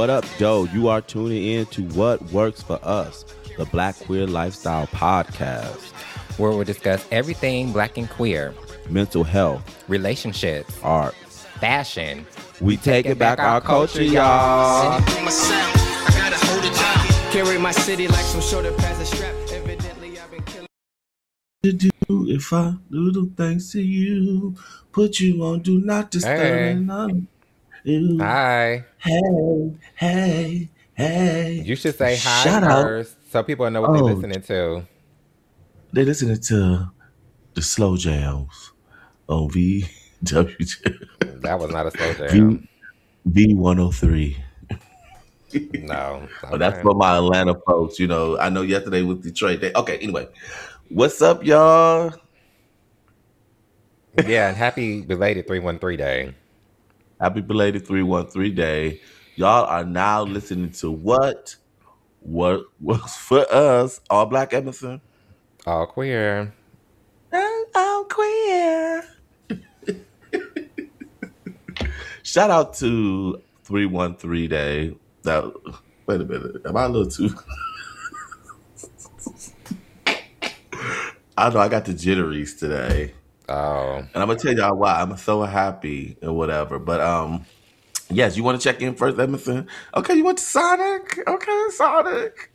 What up, Joe? You are tuning in to What Works for Us, the Black Queer Lifestyle Podcast, where we'll discuss everything Black and queer. Mental health, relationships, art, fashion. We taking back our culture, y'all. Carry my city like some shoulder pads and strap. Evidently, I've been killing. Do if I do the things to you, put you on do not disturb. Hey. Hi. Hey. You should say hi Shout first so people know what they're listening to. They're listening to the slow jams on VWJ. That was not a slow jam. V103. No. Oh, that's for my Atlanta folks. You know, I know yesterday was Detroit Day. Okay, anyway. What's up, y'all? Yeah, and happy belated 313 Day. Happy belated 313 Day. Y'all are now listening to What Works for Us. All Black Emerson. All queer. All queer. Shout out to 313 Day. Now, wait a minute. Am I a little too... I know I got the jitteries today. Oh. And I'm going to tell y'all why. I'm so happy and whatever. But, yes, you want to check in first, Emerson? Okay, you went to Sonic? Okay, Sonic.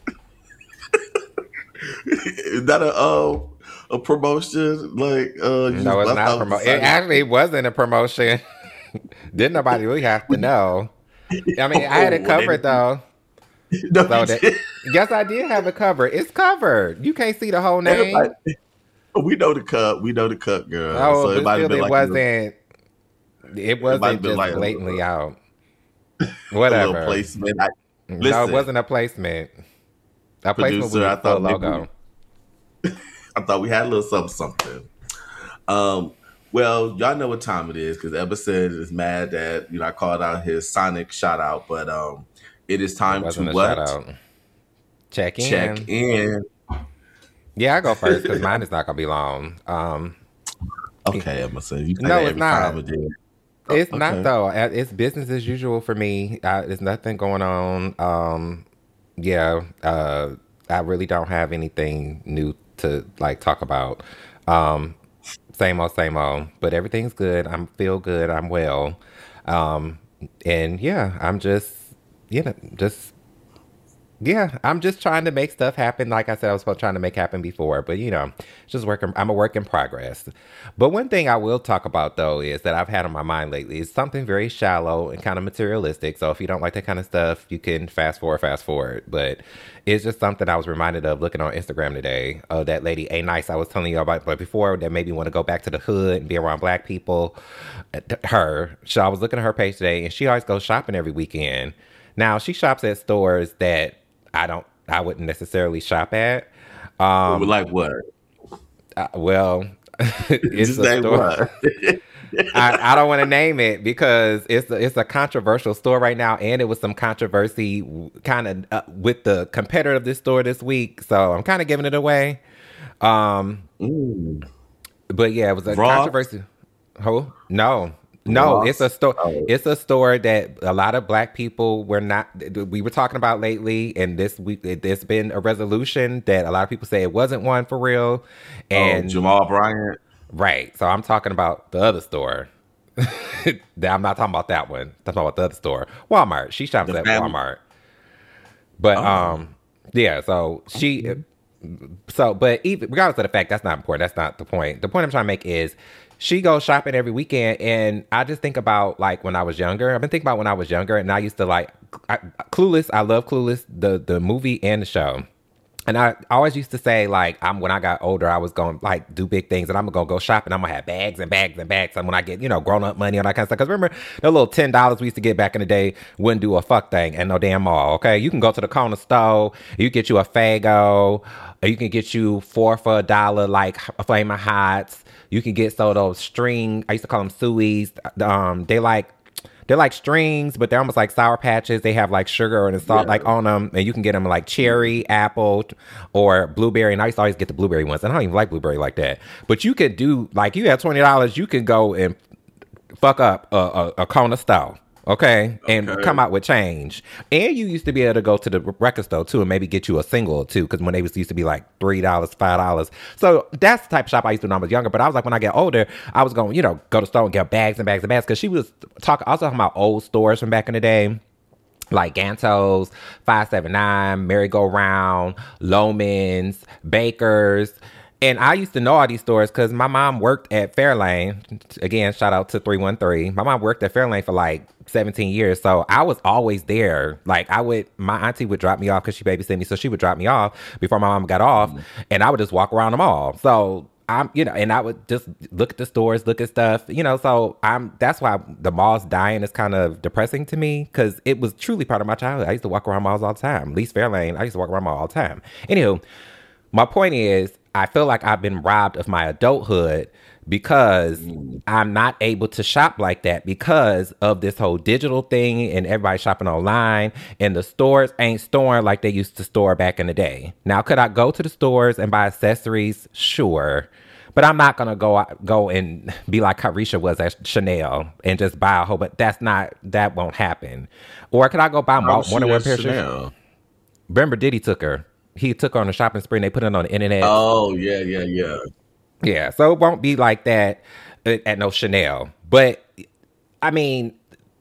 Is that a promotion? Like, no, it's not a promotion. It actually wasn't a promotion. Didn't nobody really have to know. I mean, I had it covered, though. No, yes, I did have it covered. It's covered. You can't see the whole name. We know the cut. We know the cut, girl. Oh, so but still, it wasn't. It wasn't just like blatantly out. Whatever. A placement. No, it wasn't a placement. A placement was a logo. I thought we had a little something. Well, y'all know what time it is because Emerson is mad that I called out his Sonic shout out, but it is time to what? Shout out. Check in. Yeah, I go first because mine is not gonna be long. Okay, Emerson. No, it's not. It's not though. It's business as usual for me. There's nothing going on. I really don't have anything new to talk about. Same old. But everything's good. I feel good. I'm well. And yeah, I'm just. I'm just trying to make stuff happen. Like I said, I was trying to make happen before, but just working. I'm a work in progress. But one thing I will talk about though is that I've had on my mind lately is something very shallow and kind of materialistic. So if you don't like that kind of stuff, you can fast forward. But it's just something I was reminded of looking on Instagram today. That lady A Nice I was telling you about before that made me want to go back to the hood and be around Black people. So I was looking at her page today, and she always goes shopping every weekend. Now she shops at stores that I wouldn't necessarily shop at. Like what? Well, it's a store. I don't want to name it because it's a controversial store right now, and it was some controversy kind of with the competitor of this store this week. So I'm kind of giving it away. But yeah, it was a controversy. Oh no. No, it's a store. It's a store that a lot of Black people we were talking about lately, and this week there's been a resolution that a lot of people say it wasn't one for real. And Jamal Bryant, right? So I'm talking about the other store. I'm not talking about that one. I'm talking about the other store, Walmart. She shops at Walmart. But yeah. So but even regardless of the fact, that's not important. That's not the point. The point I'm trying to make is, she goes shopping every weekend, and I just think about when I was younger. I've been thinking about when I was younger, and I used to Clueless. I love Clueless, the movie and the show. And I always used to say when I got older, I was going do big things, and I'm gonna go shopping. I'm gonna have bags and bags and bags. And when I get grown up money and all that kind of stuff, because remember the little $10 we used to get back in the day wouldn't do a fuck thing and no damn mall. Okay, you can go to the corner store, you get you a Faygo, or you can get you 4 for $1 like Flamin' Hots. You can get those string. I used to call them sueys. They're like strings, but they're almost like Sour Patches. They have sugar and salt on them, and you can get them cherry, apple, or blueberry. And I used to always get the blueberry ones. And I don't even like blueberry like that. But you could do you have $20, you can go and fuck up a corner store. okay, and Okay. come out with change. And you used to be able to go to the record store too and maybe get you a single or two because when they was used to be like $3, $5. So that's the type of shop I used to do when I was younger. But I was like, when I get older, I was going, go to the store and get bags and bags and bags because she was also talking about old stores from back in the day. Like Gantos, 579, Merry Go Round, Loman's, Baker's. And I used to know all these stores because my mom worked at Fairlane. Again, shout out to 313. My mom worked at Fairlane for like 17 years. So I was always there. Like my auntie would drop me off because she babysat me. So she would drop me off before my mom got off. And I would just walk around the mall. So and I would just look at the stores, look at stuff, so that's why the malls dying is kind of depressing to me because it was truly part of my childhood. I used to walk around malls all the time. At least Fairlane, I used to walk around malls all the time. Anywho, my point is, I feel like I've been robbed of my adulthood because I'm not able to shop like that because of this whole digital thing and everybody shopping online and the stores ain't storing like they used to store back in the day. Now, could I go to the stores and buy accessories? Sure. But I'm not gonna go and be like Carisha was at Chanel and just buy a whole. But that won't happen. Or could I go buy more than one pair of shoes? Remember, Diddy took her. He took her on a shopping spree and they put it on the internet. Oh, yeah. Yeah, so it won't be like that at no Chanel. But, I mean,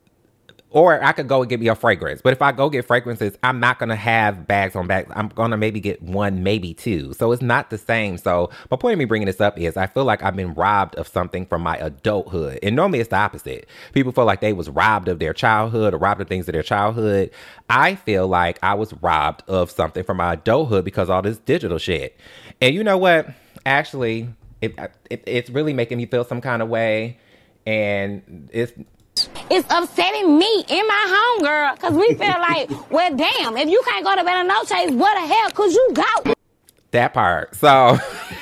or I could go and get me a fragrance. But if I go get fragrances, I'm not going to have bags on bags. I'm going to maybe get one, maybe two. So it's not the same. So my point of me bringing this up is I feel like I've been robbed of something from my adulthood. And normally it's the opposite. People feel like they was robbed of their childhood or robbed of things of their childhood. I feel like I was robbed of something from my adulthood because of all this digital shit. And you know what? Actually, it's really making me feel some kind of way. And it's upsetting me in my home, girl, because we feel like, well, damn, if you can't go to Bella Noche's, what the hell could you go? That part. So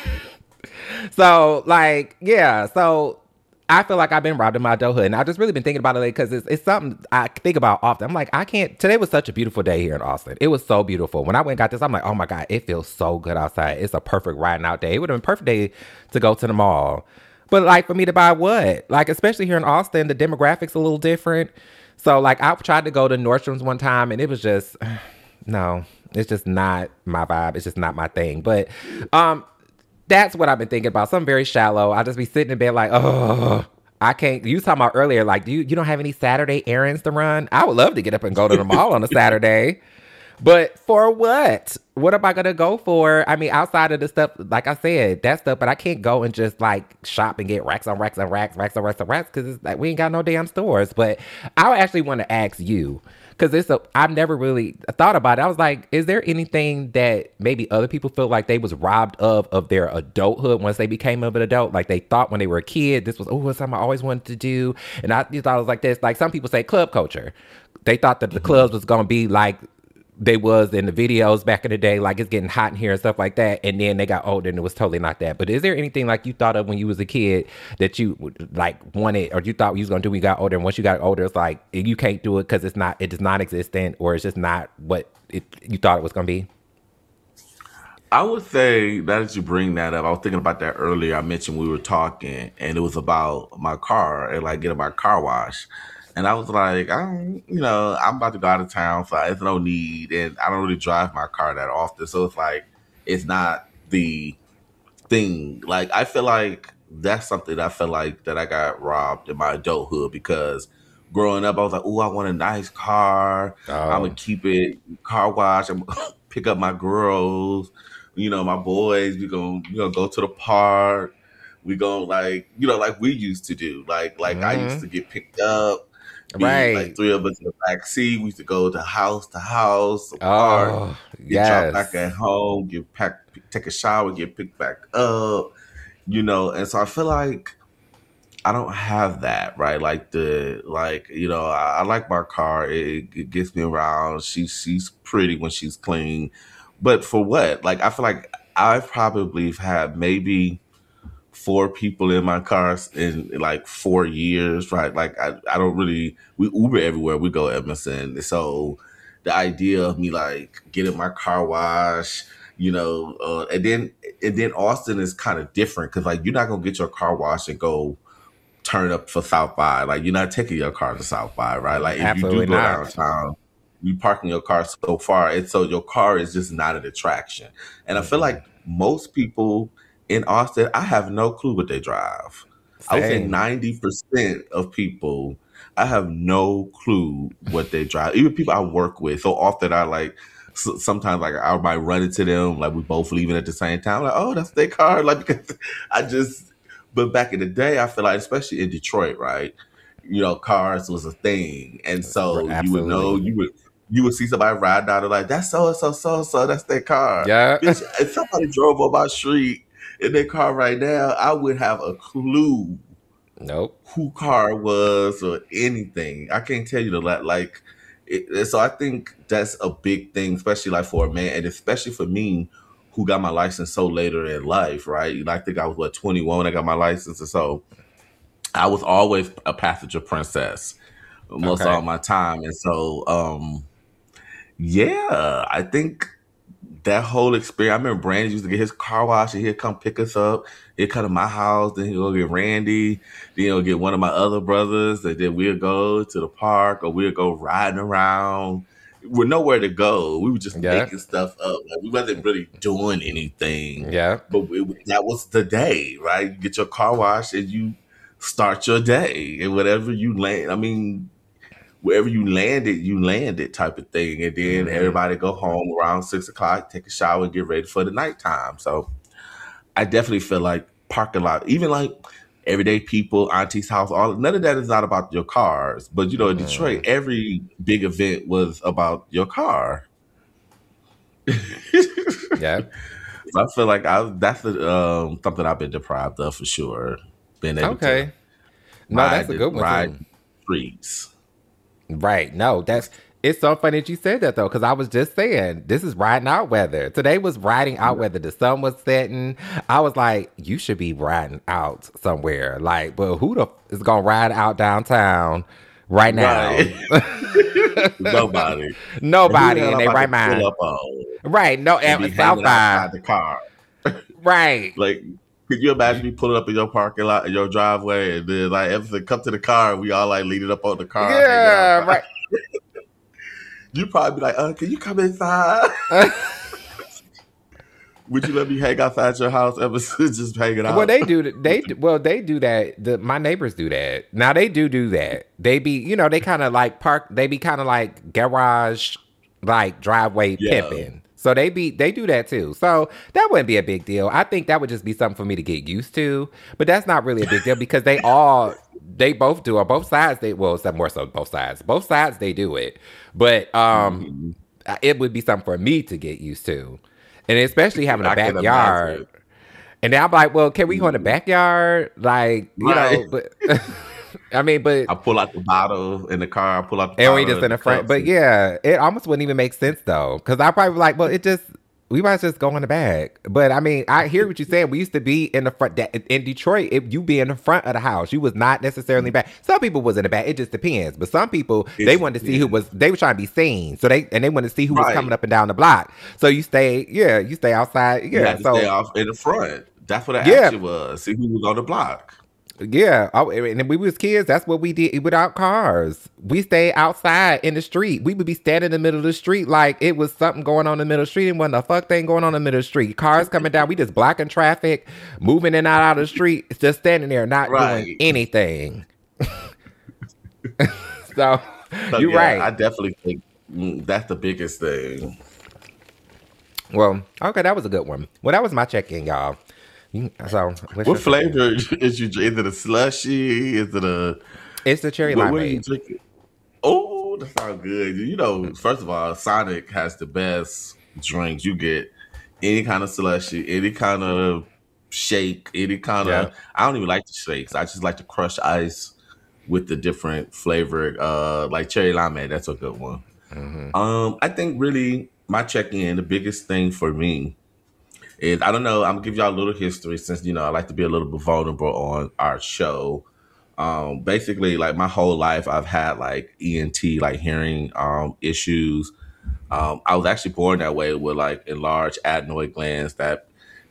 I feel like I've been robbed in my adulthood, and I've just really been thinking about it because it's something I think about often. I'm like, today was such a beautiful day here in Austin. It was so beautiful. When I went and got this, I'm like, oh my God, it feels so good outside. It's a perfect riding out day. It would have been a perfect day to go to the mall. But like for me to buy what? Like, especially here in Austin, the demographics a little different. So like I tried to go to Nordstrom's one time and it was just, no, it's just not my vibe. It's just not my thing. But that's what I've been thinking about. Something very shallow. I'll just be sitting in bed like, oh, I can't. You was talking about earlier, like, you don't have any Saturday errands to run? I would love to get up and go to the mall on a Saturday. But for what? What am I going to go for? I mean, outside of the stuff, like I said, that stuff, but I can't go and just like shop and get racks on racks on racks, racks on racks on racks, because it's like we ain't got no damn stores. But I actually want to ask you, because I've never really thought about it. I was like, is there anything that maybe other people feel like they was robbed of their adulthood once they became of an adult? Like they thought when they were a kid, this was, it's something I always wanted to do. And I thought it was like this. Like some people say club culture. They thought that the clubs was going to be like they was in the videos back in the day, like it's getting hot in here and stuff like that. And then they got older and it was totally not that. But is there anything like you thought of when you was a kid that you like wanted or you thought you was going to do when you got older? And once you got older, it's like you can't do it because it is non-existent or it's just not what you thought it was going to be? I would say that you bring that up, I was thinking about that earlier. I mentioned we were talking and it was about my car and like getting my car washed. And I was like, I'm about to go out of town, so there's no need. And I don't really drive my car that often. So it's like, it's not the thing. Like, I feel like that's something I feel like that I got robbed in my adulthood because growing up, I was like, oh, I want a nice car. I'm going to keep it car wash. I'm gonna pick up my girls, my boys. We're going to go to the park. We go like we used to do. Like I used to get picked up. Right. Like three of us in the back seat. We used to go to house, park, get dropped back at home, take a shower, get picked back up, And so I feel like I don't have that, right? Like I like my car. It gets me around. She's pretty when she's clean, but for what? Like I feel like I probably have maybe 4 people in my cars in like 4 years, right? Like I don't really, we Uber everywhere we go, Emerson. So the idea of me like getting my car washed, and then Austin is kind of different because like you're not gonna get your car washed and go turn up for South by. Like, you're not taking your car to South by, right? Like, if Absolutely you do go not. downtown, you parking your car so far, and so your car is just not an attraction. And I feel like most people in Austin, I have no clue what they drive. I would say Same. 90% of people, I have no clue what they drive. Even people I work with, so often I like, sometimes like I might run into them, like we both leaving at the same time, like, oh, that's their car. Like, because but back in the day, I feel like, especially in Detroit, right? You know, cars was a thing, and so you would know, you would see somebody ride down and like, that's so that's their car. Yeah. Bitch, if somebody drove on my street in their car right now, I would have a clue Nope. who car was or anything. I can't tell you the like. So I think that's a big thing, especially like for a man, and especially for me, who got my license so later in life, right? I think I was 21 when I got my license, and so I was always a passenger princess most Okay. all my time, and so yeah, I think that whole experience. I remember Brandon used to get his car wash, and he'd come pick us up. He'd come to my house, then he'll go get Randy, then he'll get one of my other brothers, and then we'll go to the park or we'll go riding around. We're nowhere to go. We were just making stuff up. Like, we wasn't really doing anything. Yeah. But that was the day, right? You get your car washed and you start your day, and whatever you land. I mean, wherever you landed type of thing. And then everybody go home around 6 o'clock, take a shower, and get ready for the nighttime. So I definitely feel like parking lot, even like everyday people, auntie's house, none of that is not about your cars. But you know, in Detroit, every big event was about your car. Yeah. So I feel like that's something I've been deprived of for sure. Being able to that's a good one ride too. streets. Right. No, it's so funny that you said that though, because I was just saying this is riding out weather. Today was riding out weather. The sun was setting. I was like, you should be riding out somewhere. Like, but who is gonna ride out downtown right now? Right. Nobody. Nobody in their right mind. Right. No, and South outside the car. Right. Like, could you imagine me pulling up in your parking lot, in your driveway, and then like everything come to the car, we all like leaning up on the car. Yeah, right. You probably be like, can you come inside? Would you let me hang outside your house ever since just hanging out? Well, they do that. My neighbors do that. Now they do that. They be, they kind of like park. They be kind of like garage, like driveway pimping. So they do that too. So that wouldn't be a big deal. I think that would just be something for me to get used to. But that's not really a big deal because they both do on both sides. More so both sides. Both sides they do it. But it would be something for me to get used to. And especially having a backyard. And then I'm like, well, can we go in the backyard? Like, you know, but I mean, but I pull out the bottle in the car. I pull out the and bottle we just in the front. But yeah, it almost wouldn't even make sense though, because I probably like, well, we might just go in the back. But I mean, I hear what you're saying. We used to be in the front. In Detroit, if you be in the front of the house, you was not necessarily back. Some people was in the back. It just depends. But some people, they wanted to see who was. They were trying to be seen, so they wanted to see who was coming up and down the block. So you stay outside. Yeah, you had to so stay off in the front. That's what the action was. See who was on the block. Yeah, and we was kids. That's what we did without cars. We stayed outside in the street. We would be standing in the middle of the street like it was something going on in the middle of the street, and wasn't a fuck thing going on in the middle of the street. Cars coming down, we just blocking traffic, moving in and out of the street, just standing there, not doing anything. So you're right. I definitely think that's the biggest thing. Well, okay, that was a good one. Well, that was my check-in, y'all. So, what flavor is you? Is it a slushy? Is it a? It's the cherry limeade. What are you drinking? Oh, that sounds good. You know, first of all, Sonic has the best drinks. You get any kind of slushy, any kind of shake, any kind of. I don't even like the shakes. I just like the crushed ice with the different flavored, like cherry limeade. That's a good one. Mm-hmm. I think really my check-in, the biggest thing for me is, I don't know, I'm gonna give y'all a little history since, I like to be a little bit vulnerable on our show. Basically, like my whole life, I've had like ENT, like hearing I was actually born that way with like enlarged adenoid glands that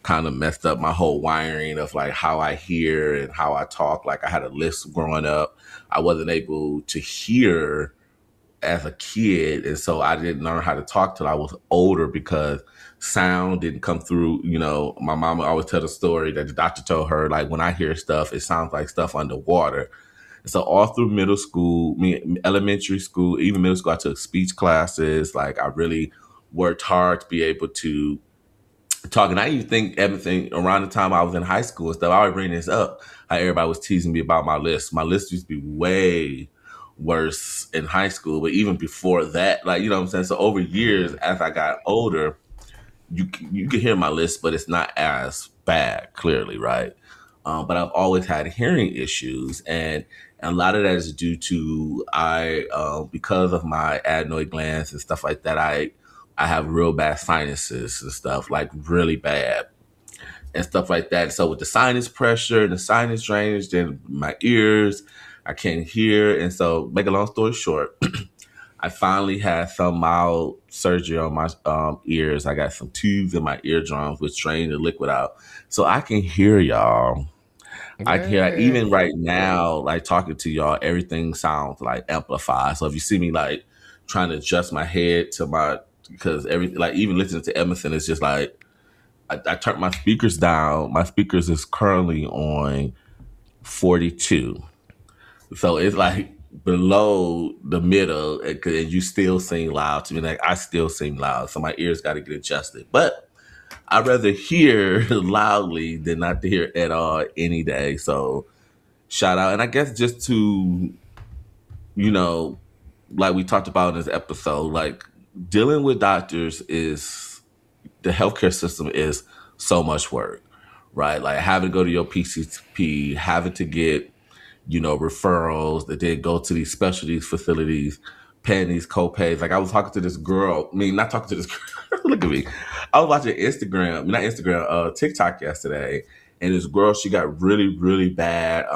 kind of messed up my whole wiring of like how I hear and how I talk. Like I had a lisp growing up. I wasn't able to hear as a kid, and so I didn't learn how to talk till I was older because sound didn't come through. You know, my mama always tell the story that the doctor told her, like, when I hear stuff, it sounds like stuff underwater. And so all through middle school, elementary school, even middle school, I took speech classes. Like I really worked hard to be able to talk. And I even think everything around the time I was in high school and stuff, I would bring this up, how everybody was teasing me about my list. My list used to be way worse in high school, but even before that, like, you know what I'm saying? So over years, as I got older, you can hear my list, but it's not as bad, clearly, right? But I've always had hearing issues, and a lot of that is due to because of my adenoid glands and stuff like that, I have real bad sinuses and stuff, like really bad and stuff like that. So with the sinus pressure and the sinus drainage, then my ears, I can't hear. And so, make a long story short, I finally had some mild surgery on my ears. I got some tubes in my eardrums, which drain the liquid out. So I can hear y'all. I can hear, even right now, like talking to y'all, everything sounds like amplified. So if you see me like trying to adjust my head to because everything, like even listening to Emerson, it's just like, I turned my speakers down. My speakers is currently on 42. So it's like below the middle, and you still sing loud to me. Like I still sing loud, so my ears got to get adjusted. But I'd rather hear loudly than not to hear at all any day. So shout out. And I guess just to, you know, like we talked about in this episode, like dealing with doctors the healthcare system is so much work, right? Like having to go to your PCP, having to get, you know, referrals, that then go to these specialties facilities, paying these co-pays. Like I was talking to this girl, not talking to this girl, look at me. I was watching TikTok yesterday, and this girl, she got really, really bad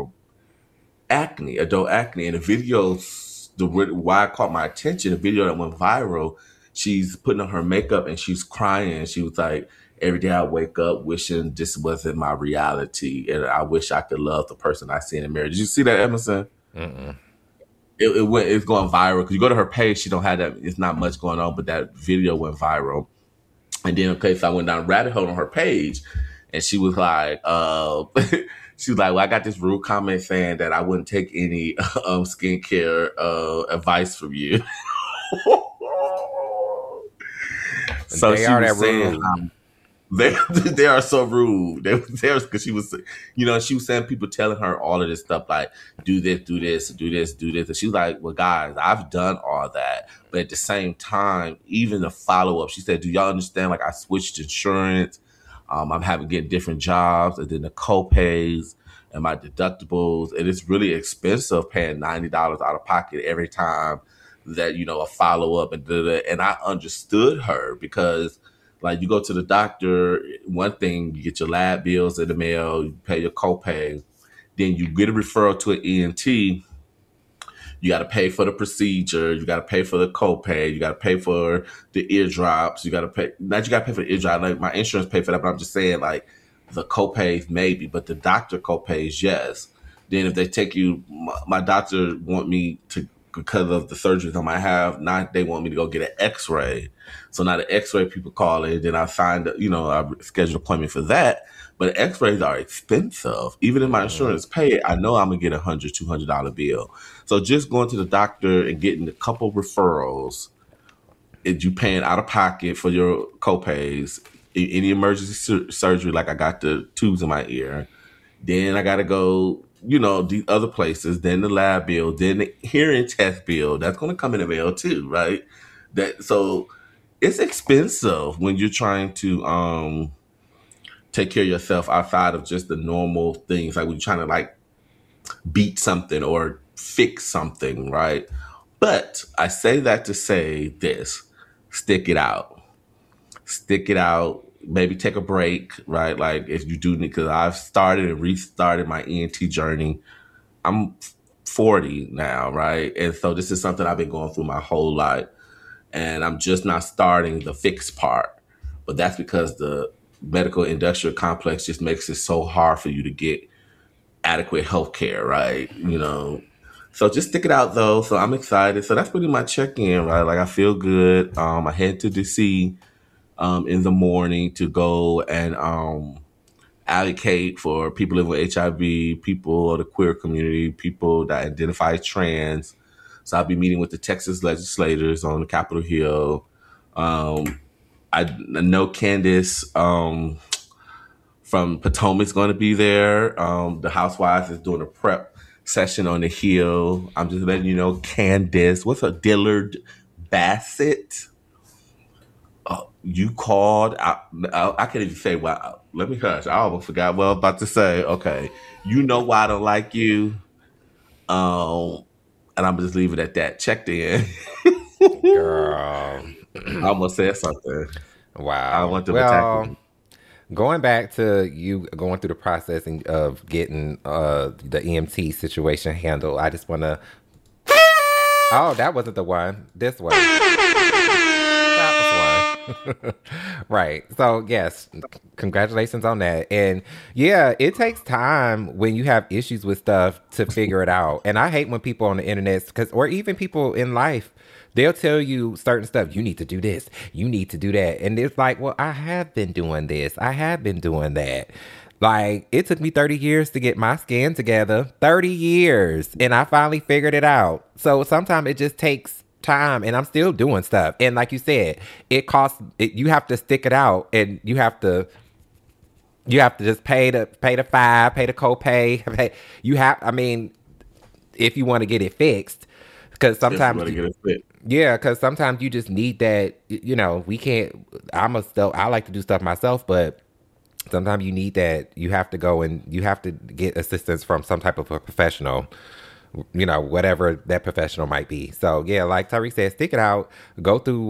acne, adult acne. And the videos, why it caught my attention, the video that went viral, she's putting on her makeup and she's crying. She was like, every day I wake up wishing this wasn't my reality, and I wish I could love the person I see in the mirror. Did you see that, Emerson? Mm-mm. It's going viral because you go to her page, she don't have that. It's not much going on, but that video went viral. And then, so I went down a rabbit hole on her page, and she was like, she was like, well, I got this rude comment saying that I wouldn't take any skincare advice from you. So they are that rude. They are so rude. They because she was, you know, she was saying people telling her all of this stuff like, do this, do this, do this, do this. And she was like, well, guys, I've done all that. But at the same time, even the follow-up, she said, do y'all understand? Like I switched insurance. I'm getting different jobs, and then the co-pays and my deductibles. And it's really expensive paying $90 out of pocket every time that, you know, a follow-up and I understood her because, like, you go to the doctor, one thing, you get your lab bills in the mail, you pay your copay, then you get a referral to an ENT, you got to pay for the procedure, you got to pay for the copay, you got to pay for the eardrops, you got to pay for the eardrop, like my insurance pay for that, but I'm just saying, like, the copays maybe, but the doctor copays, yes. Then if they take you, my doctor want me to, because of the surgeries I might have, now they want me to go get an x-ray. So now the x-ray people call it, then I find, you know, I schedule an appointment for that. But x-rays are expensive. Even if my insurance pay it, I know I'm going to get $100, $200 bill. So just going to the doctor and getting a couple referrals, if you paying out of pocket for your copays, any emergency surgery, like I got the tubes in my ear, then I got to go, you know, the other places, then the lab bill, then the hearing test bill, that's going to come in the mail too, right? So it's expensive when you're trying to take care of yourself outside of just the normal things, like when you're trying to like beat something or fix something, right? But I say that to say this: stick it out, maybe take a break, right? Like if you do need, because I've started and restarted my ENT journey. I'm 40 now, right? And so this is something I've been going through my whole life, and I'm just not starting the fix part. But that's because the medical industrial complex just makes it so hard for you to get adequate health care, right? So just stick it out though. So I'm excited. So that's pretty my check-in, right? Like I feel good. I head to DC in the morning to go and advocate for people living with HIV, people of the queer community, people that identify as trans. So I'll be meeting with the Texas legislators on Capitol Hill. I know Candace from Potomac's going to be there. The Housewives is doing a prep session on the Hill. I'm just letting you know, Candace. What's her? Dillard Bassett. You called. I can't even say what. Let me hush. I almost forgot what I was about to say. Okay. You know why I don't like you. And I'm just leave it at that. Checked in. Girl. I almost said something. Wow. I want to attack you. Going back to you going through the processing of getting the EMT situation handled, I just want to... Oh, that wasn't the one. This one. That was one. Right. So, yes, congratulations on that. And, yeah, it takes time when you have issues with stuff to figure it out. And I hate when people on the internet, or even people in life, they'll tell you certain stuff. You need to do this. You need to do that. And it's like, well, I have been doing this. I have been doing that. Like, it took me 30 years to get my skin together. 30 years. And I finally figured it out. So sometimes it just takes time, and I'm still doing stuff. And like you said, it costs, you have to stick it out, and you have to just pay the $5, pay the copay. If you want to get it fixed. Because sometimes, because sometimes you just need that. We can't. I like to do stuff myself, but sometimes you need that. You have to go and you have to get assistance from some type of a professional. Whatever that professional might be. So yeah, like Tariq said, stick it out. Go through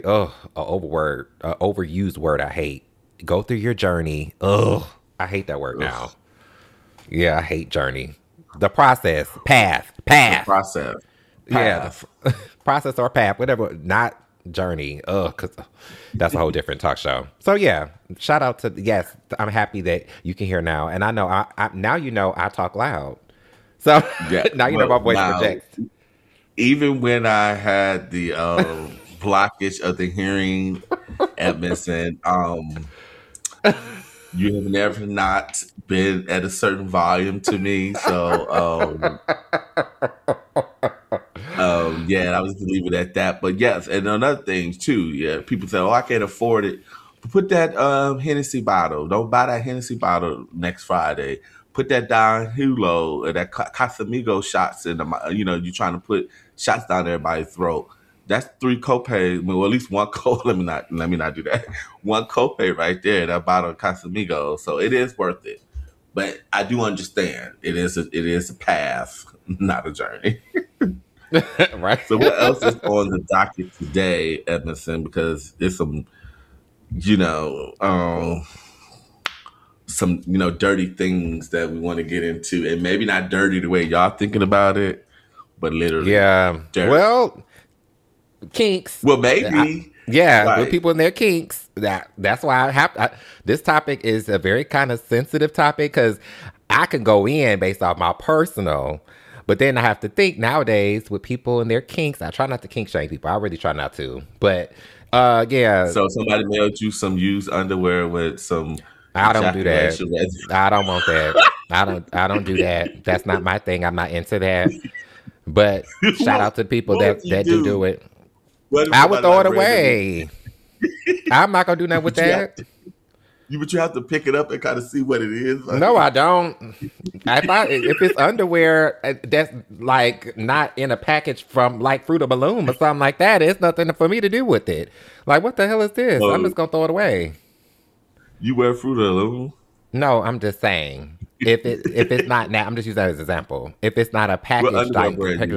overused word I hate. Go through your journey. I hate that word now. Yeah, I hate journey. The process, path. The process. Yeah, process or path, whatever, not journey. Because that's a whole different talk show. So yeah, shout out to, yes, I'm happy that you can hear now. And I know, I now I talk loud. So yeah, now you know my voice projects. Even when I had the blockage of the hearing, Edmondson, you have never not been at a certain volume to me. So yeah, I was just leave it at that. But yes, and another thing too, yeah, people say, I can't afford it. Put that Hennessy bottle. Don't buy that Hennessy bottle next Friday. Put that Don Julio or that Casamigos shots in the, you're trying to put shots down everybody's throat. That's 3 copays. Well, at least one let me not do that. 1 copay right there. That bottle of Casamigos. So it is worth it. But I do understand it is a path, not a journey. Right. So what else is on the docket today, Edmondson? Because there's some, dirty things that we want to get into, and maybe not dirty the way y'all thinking about it, but literally, yeah. Dirty. Well, kinks. Well, maybe. With people in their kinks. That's why this topic is a very kind of sensitive topic because I can go in based off my personal. But then I have to think nowadays with people and their kinks. I try not to kink shame people. I really try not to. But yeah. So somebody mailed you some used underwear with some. I don't do that. I don't want that. I don't do that. That's not my thing. I'm not into that. But shout out to people that do it. I would throw it away. I'm not gonna do nothing with that. But you have to pick it up and kind of see what it is. No, I don't. If it's underwear that's like not in a package from like Fruit of the Loom or something like that, it's nothing for me to do with it. Like, what the hell is this? I'm just gonna throw it away. You wear Fruit of the Loom? No, I'm just saying. If it's not now, I'm just using that as an example. If it's not a package like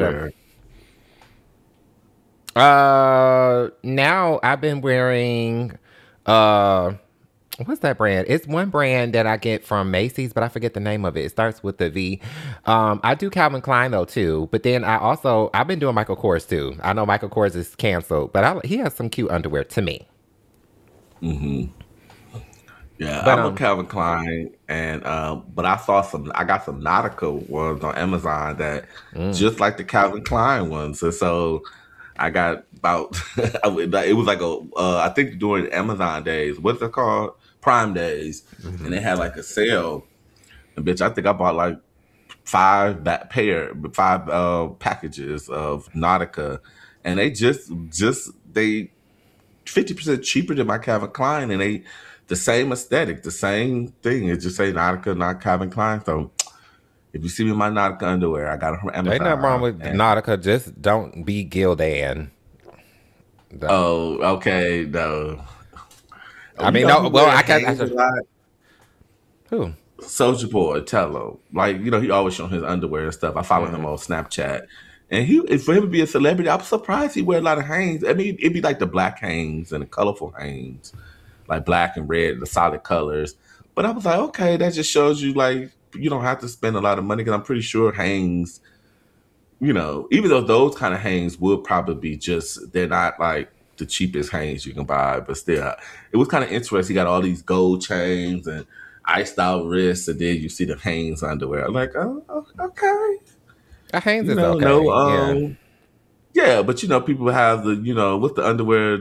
now I've been wearing what's that brand? It's one brand that I get from Macy's, but I forget the name of it. It starts with the V. I do Calvin Klein though too, but then I've been doing Michael Kors too. I know Michael Kors is canceled, but he has some cute underwear to me. Mm-hmm. Yeah, But I'm a Calvin Klein, and but I got some Nautica ones on Amazon that just like the Calvin Klein ones, and so I got about it was like I think during Amazon days, what's it called? Prime days, and they had like a sale, and bitch, I think I bought like five packages of Nautica, and they they 50% cheaper than my Calvin Klein, and they the same aesthetic, the same thing. It just say Nautica, not Calvin Klein. So if you see me in my Nautica underwear, I got it from Amazon. ain't nothing wrong with Nautica. Just don't be Gildan. Oh, okay. No. I mean, no. Well, I can't. Who? Soulja Boy, Tello. Like, he always showing his underwear and stuff. I follow him on Snapchat. And for him to be a celebrity, I'm surprised he wear a lot of Hanes. I mean, it'd be like the black Hanes and the colorful Hanes, like black and red, the solid colors. But I was like, okay, that just shows you, like, you don't have to spend a lot of money, because I'm pretty sure Hanes, even though those kind of Hanes would probably be they're not like the cheapest Hanes you can buy, but still, it was kind of interesting. He got all these gold chains and iced out wrists, and then you see the Hanes underwear. I'm like, oh, okay. Hanes is okay. Yeah, but people have the what's the underwear,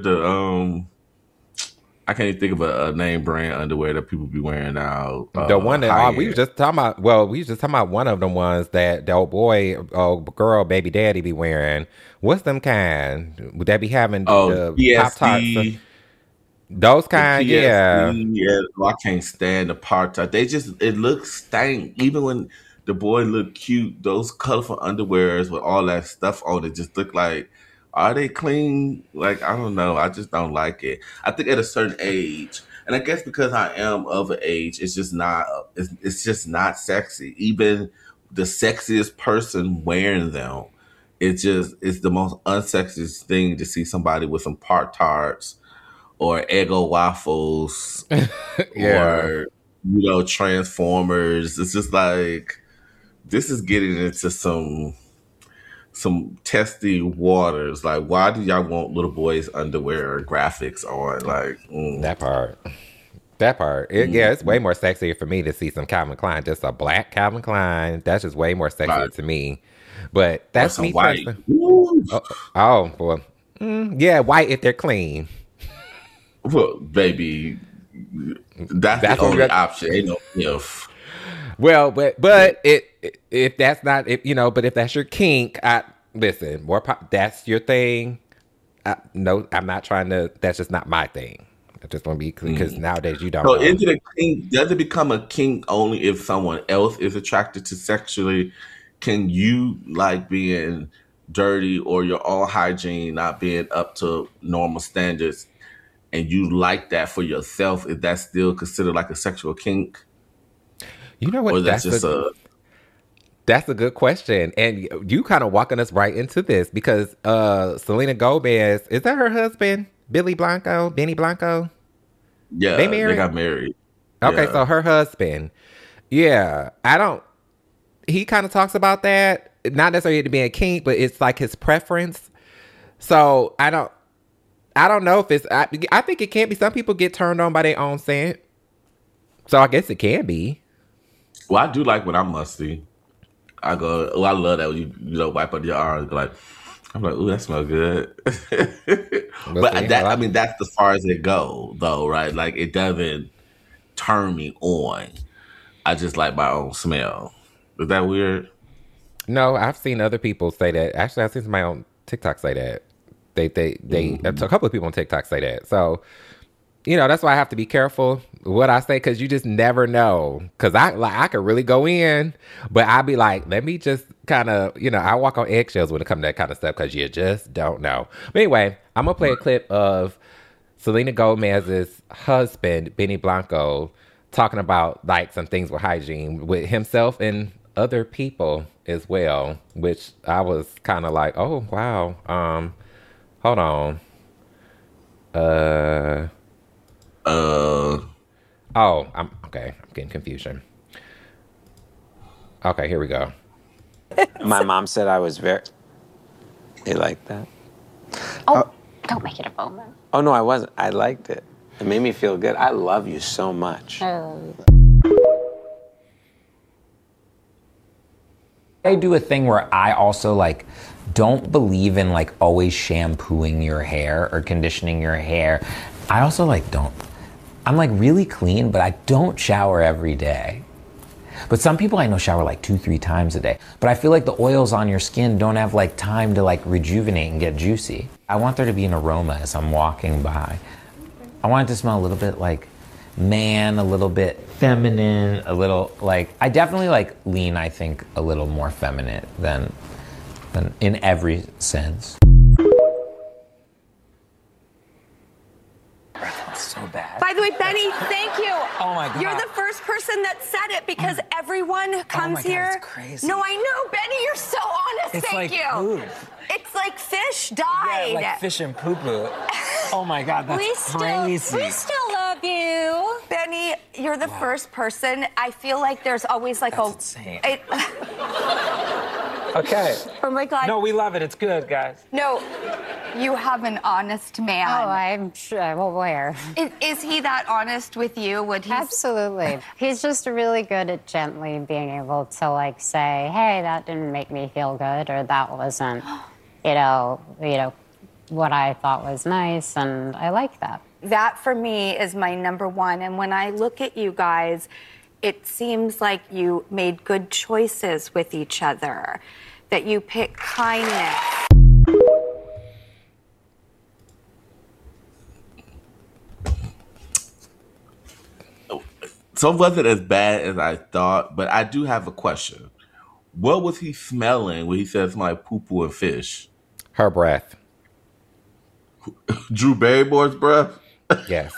I can't even think of a name brand underwear that people be wearing now. The one that we was just talking about. Well, we was just talking about one of them ones that the old boy, girl, baby daddy be wearing. What's them kind? Would that be having the Pop Tarts? Those kind, yeah. I can't stand the Pop Tart. It looks stank. Even when the boy look cute, those colorful underwears with all that stuff on it just look like, are they clean? Like, I don't know. I just don't like it. I think at a certain age, and I guess because I am of an age, it's just not sexy. Even the sexiest person wearing them, it's the most unsexiest thing to see somebody with some Pop Tarts or Eggo waffles or Transformers. It's just like, this is getting into some testy waters. Like, why do y'all want little boys' underwear or graphics on? Like, that part. Yeah, it's way more sexy for me to see some Calvin Klein, just a black Calvin Klein. That's just way more sexy to me. But that's me. White. Boy. Yeah, white if they're clean. Well, baby, that's the only option. Ain't no if. Well, but if that's not, but if that's your kink, listen, that's your thing. No, I'm not trying to. That's just not my thing. I just want to be clear, because nowadays you don't. So does it become a kink only if someone else is attracted to sexually? Can you like being dirty or your own hygiene not being up to normal standards, and you like that for yourself? Is that still considered like a sexual kink? You know what? Or that's That's a good question. And you kind of walking us right into this, because Selena Gomez, is that her husband? Benny Blanco? Yeah, they got married. Okay, so her husband. Yeah, he kind of talks about that. Not necessarily to be a kink, but it's like his preference. So I don't know if it's, I think it can be. Some people get turned on by their own scent. So I guess it can be. Well, I do like when I'm musty. I go, I love that when you wipe up your arms. I'm like, ooh, that smells good. But that's as far as it go, though, right? Like, it doesn't turn me on. I just like my own smell. Is that weird? No, I've seen other people say that. Actually, I've seen somebody on TikTok say that. A couple of people on TikTok say that. So, that's why I have to be careful what I say, because you just never know. Because I could really go in, but I'd be like, let me just kind of, I walk on eggshells when it comes to that kind of stuff, because you just don't know. But anyway, I'm going to play a clip of Selena Gomez's husband, Benny Blanco, talking about like some things with hygiene with himself and other people as well, which I was kind of like, oh, wow. Hold on. I'm getting confusion. Okay, here we go. My mom said I was very... You like that? Oh, don't make it a moment. Oh, no, I wasn't. I liked it. It made me feel good. I love you so much. I do a thing where I also like don't believe in like always shampooing your hair or conditioning your hair. I also like don't. I'm like really clean, but I don't shower every day. But some people I know shower like 2-3 times a day. But I feel like the oils on your skin don't have like time to like rejuvenate and get juicy. I want there to be an aroma as I'm walking by. I want it to smell a little bit like man, a little bit feminine, a little like, I definitely like lean, I think, a little more feminine than in every sense. So bad. By the way, Benny, thank you. Oh my God. You're the first person that said it because everyone comes here. That's crazy. No, I know, Benny, you're so honest. It's thank like you. poop. It's like fish died. Yeah, like fish and poo-poo. Oh my God, that's crazy. We still love you. Benny, you're the first person. I feel like there's always like That's insane. Okay. Oh my God. No, we love it. It's good, guys. No, you have an honest man. Oh, I'm sure. Well, where? Is he that honest with you? Would he? Absolutely. He's just really good at gently being able to like say, hey, that didn't make me feel good, or that wasn't, you know, what I thought was nice, and I like that. That for me is my number one. And when I look at you guys, it seems like you made good choices with each other, that you pick kindness. So it wasn't as bad as I thought, but I do have a question. What was he smelling when he said it smelled like poo-poo and fish? Her breath. Drew Barrymore's breath? Yes.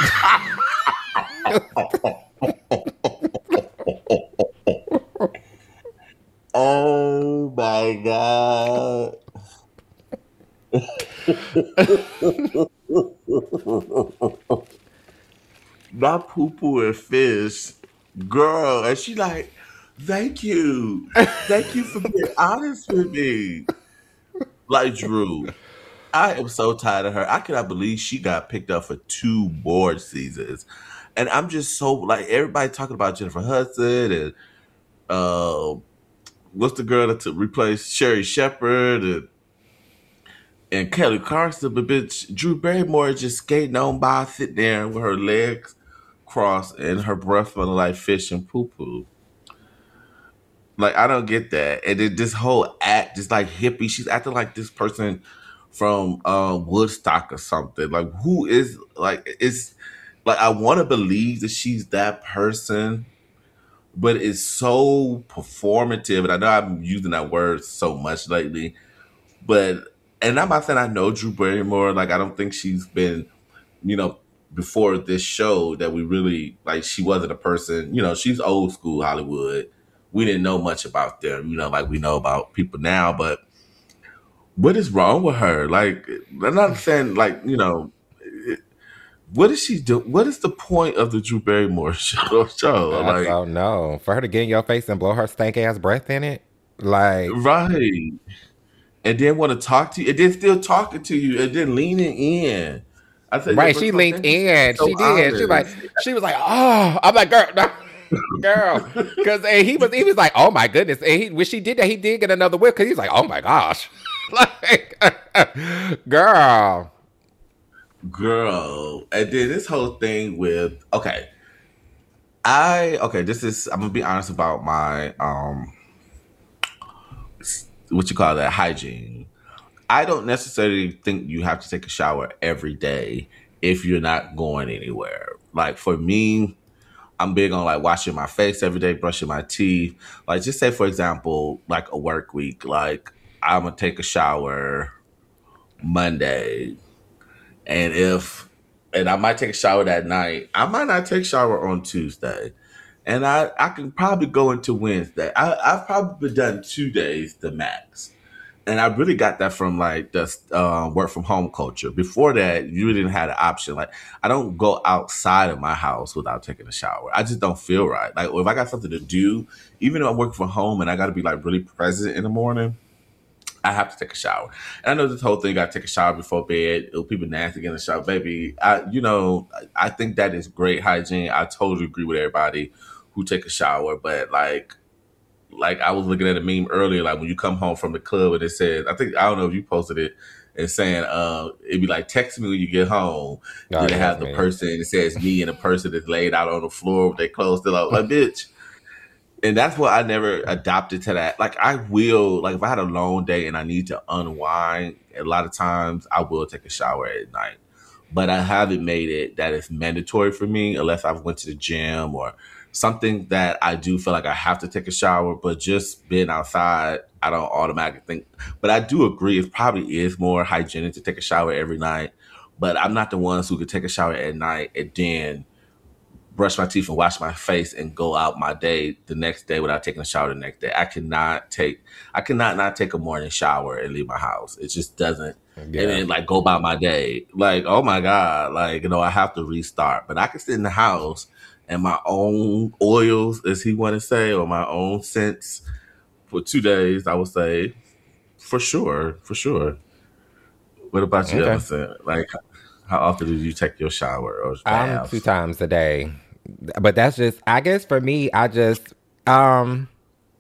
Oh my God. Not poo-poo and fish. Girl. And she like, thank you. Thank you for being honest with me. Like, Drew, I am so tired of her. I cannot believe she got picked up for 2 board seasons. And I'm just so, like, everybody talking about Jennifer Hudson and what's the girl that replaced Sherry Shepherd and Kelly Clarkson, but bitch, Drew Barrymore is just skating on by, sitting there with her legs crossed and her breath smelling like fish and poo-poo. Like, I don't get that. And then this whole act, just like hippie, she's acting like this person from Woodstock or something. Like, who is, like, it's, like, I want to believe that she's that person, but it's so performative. And I know I'm using that word so much lately, but, and I'm not saying I know Drew Barrymore. Like, I don't think she's been, before this show that we really, like, she wasn't a person, she's old school Hollywood. We didn't know much about them, like we know about people now, but what is wrong with her? Like, I'm not saying, like, what does she do? What is the point of the Drew Barrymore show? I don't know. For her to get in your face and blow her stank ass breath in it? Like, right. And then want to talk to you, and then still talking to you, and then leaning in. I said, right, she leaned in. So she did. She was like, oh. I'm like, girl, no. Girl, because he was like, oh my goodness, and when she did that, he did get another whip because he's like, oh my gosh, like, girl, and then this whole thing with I'm gonna be honest about my what you call that, hygiene. I don't necessarily think you have to take a shower every day if you're not going anywhere. Like, for me, I'm big on, like, washing my face every day, brushing my teeth. Like, just say, for example, like a work week, like, I'm going to take a shower Monday. And I might take a shower that night. I might not take a shower on Tuesday. And I can probably go into Wednesday. I've probably done 2 days the max. And I really got that from, like, the work from home culture. Before that, you didn't have the option. Like, I don't go outside of my house without taking a shower. I just don't feel right. Like, if I got something to do, even though I'm working from home and I got to be, like, really present in the morning, I have to take a shower. And I know this whole thing, got to take a shower before bed. People nasty in the shower. Baby, I think that is great hygiene. I totally agree with everybody who take a shower. But like I was looking at a meme earlier, like when you come home from the club and it says, I don't know if you posted it, and saying, it'd be like, text me when you get home. Then they have the person, it says me and the person that's laid out on the floor with their clothes still up. Like, bitch. And that's what I never adopted to that. Like, I will, like, if I had a long day and I need to unwind, a lot of times I will take a shower at night. But I haven't made it that it's mandatory for me unless I've went to the gym or something that I do feel like I have to take a shower. But just being outside, I don't automatically think. But I do agree it probably is more hygienic to take a shower every night. But I'm not the ones who could take a shower at night and then brush my teeth and wash my face and go out my day the next day without taking a shower the next day. I cannot not take a morning shower and leave my house. It just doesn't. Yeah. And then like go about my day. Like, oh my God, like, I have to restart. But I can sit in the house and my own oils, as he want to say, or my own scents for 2 days, I would say, for sure. What about you, Emerson? Like, how often do you take your shower or baths? I'm 2 times a day. But that's just, I guess for me, I just, I'm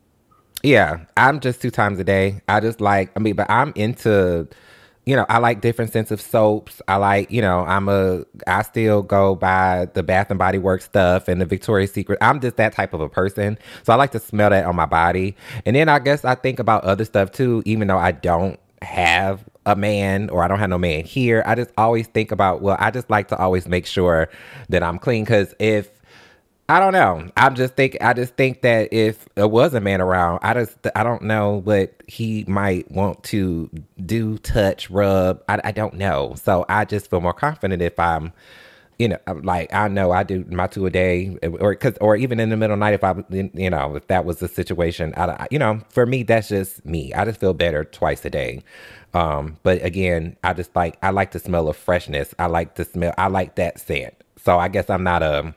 just 2 times a day. I just like, but I'm into, I like different scents of soaps. I like, I still go by the Bath and Body Works stuff and the Victoria's Secret. I'm just that type of a person. So I like to smell that on my body. And then I guess I think about other stuff too, even though I don't have a man or I don't have no man here. I just always think about, I just like to always make sure that I'm clean. Cause I don't know. I just think that if there was a man around, I don't know what he might want to do, touch, rub. I don't know. So I just feel more confident if I'm, like I know I do my 2 a day, or even in the middle of the night if that was the situation. For me that's just me. I just feel better twice a day. But again, I like the smell of freshness. I like that scent. So I guess I'm not a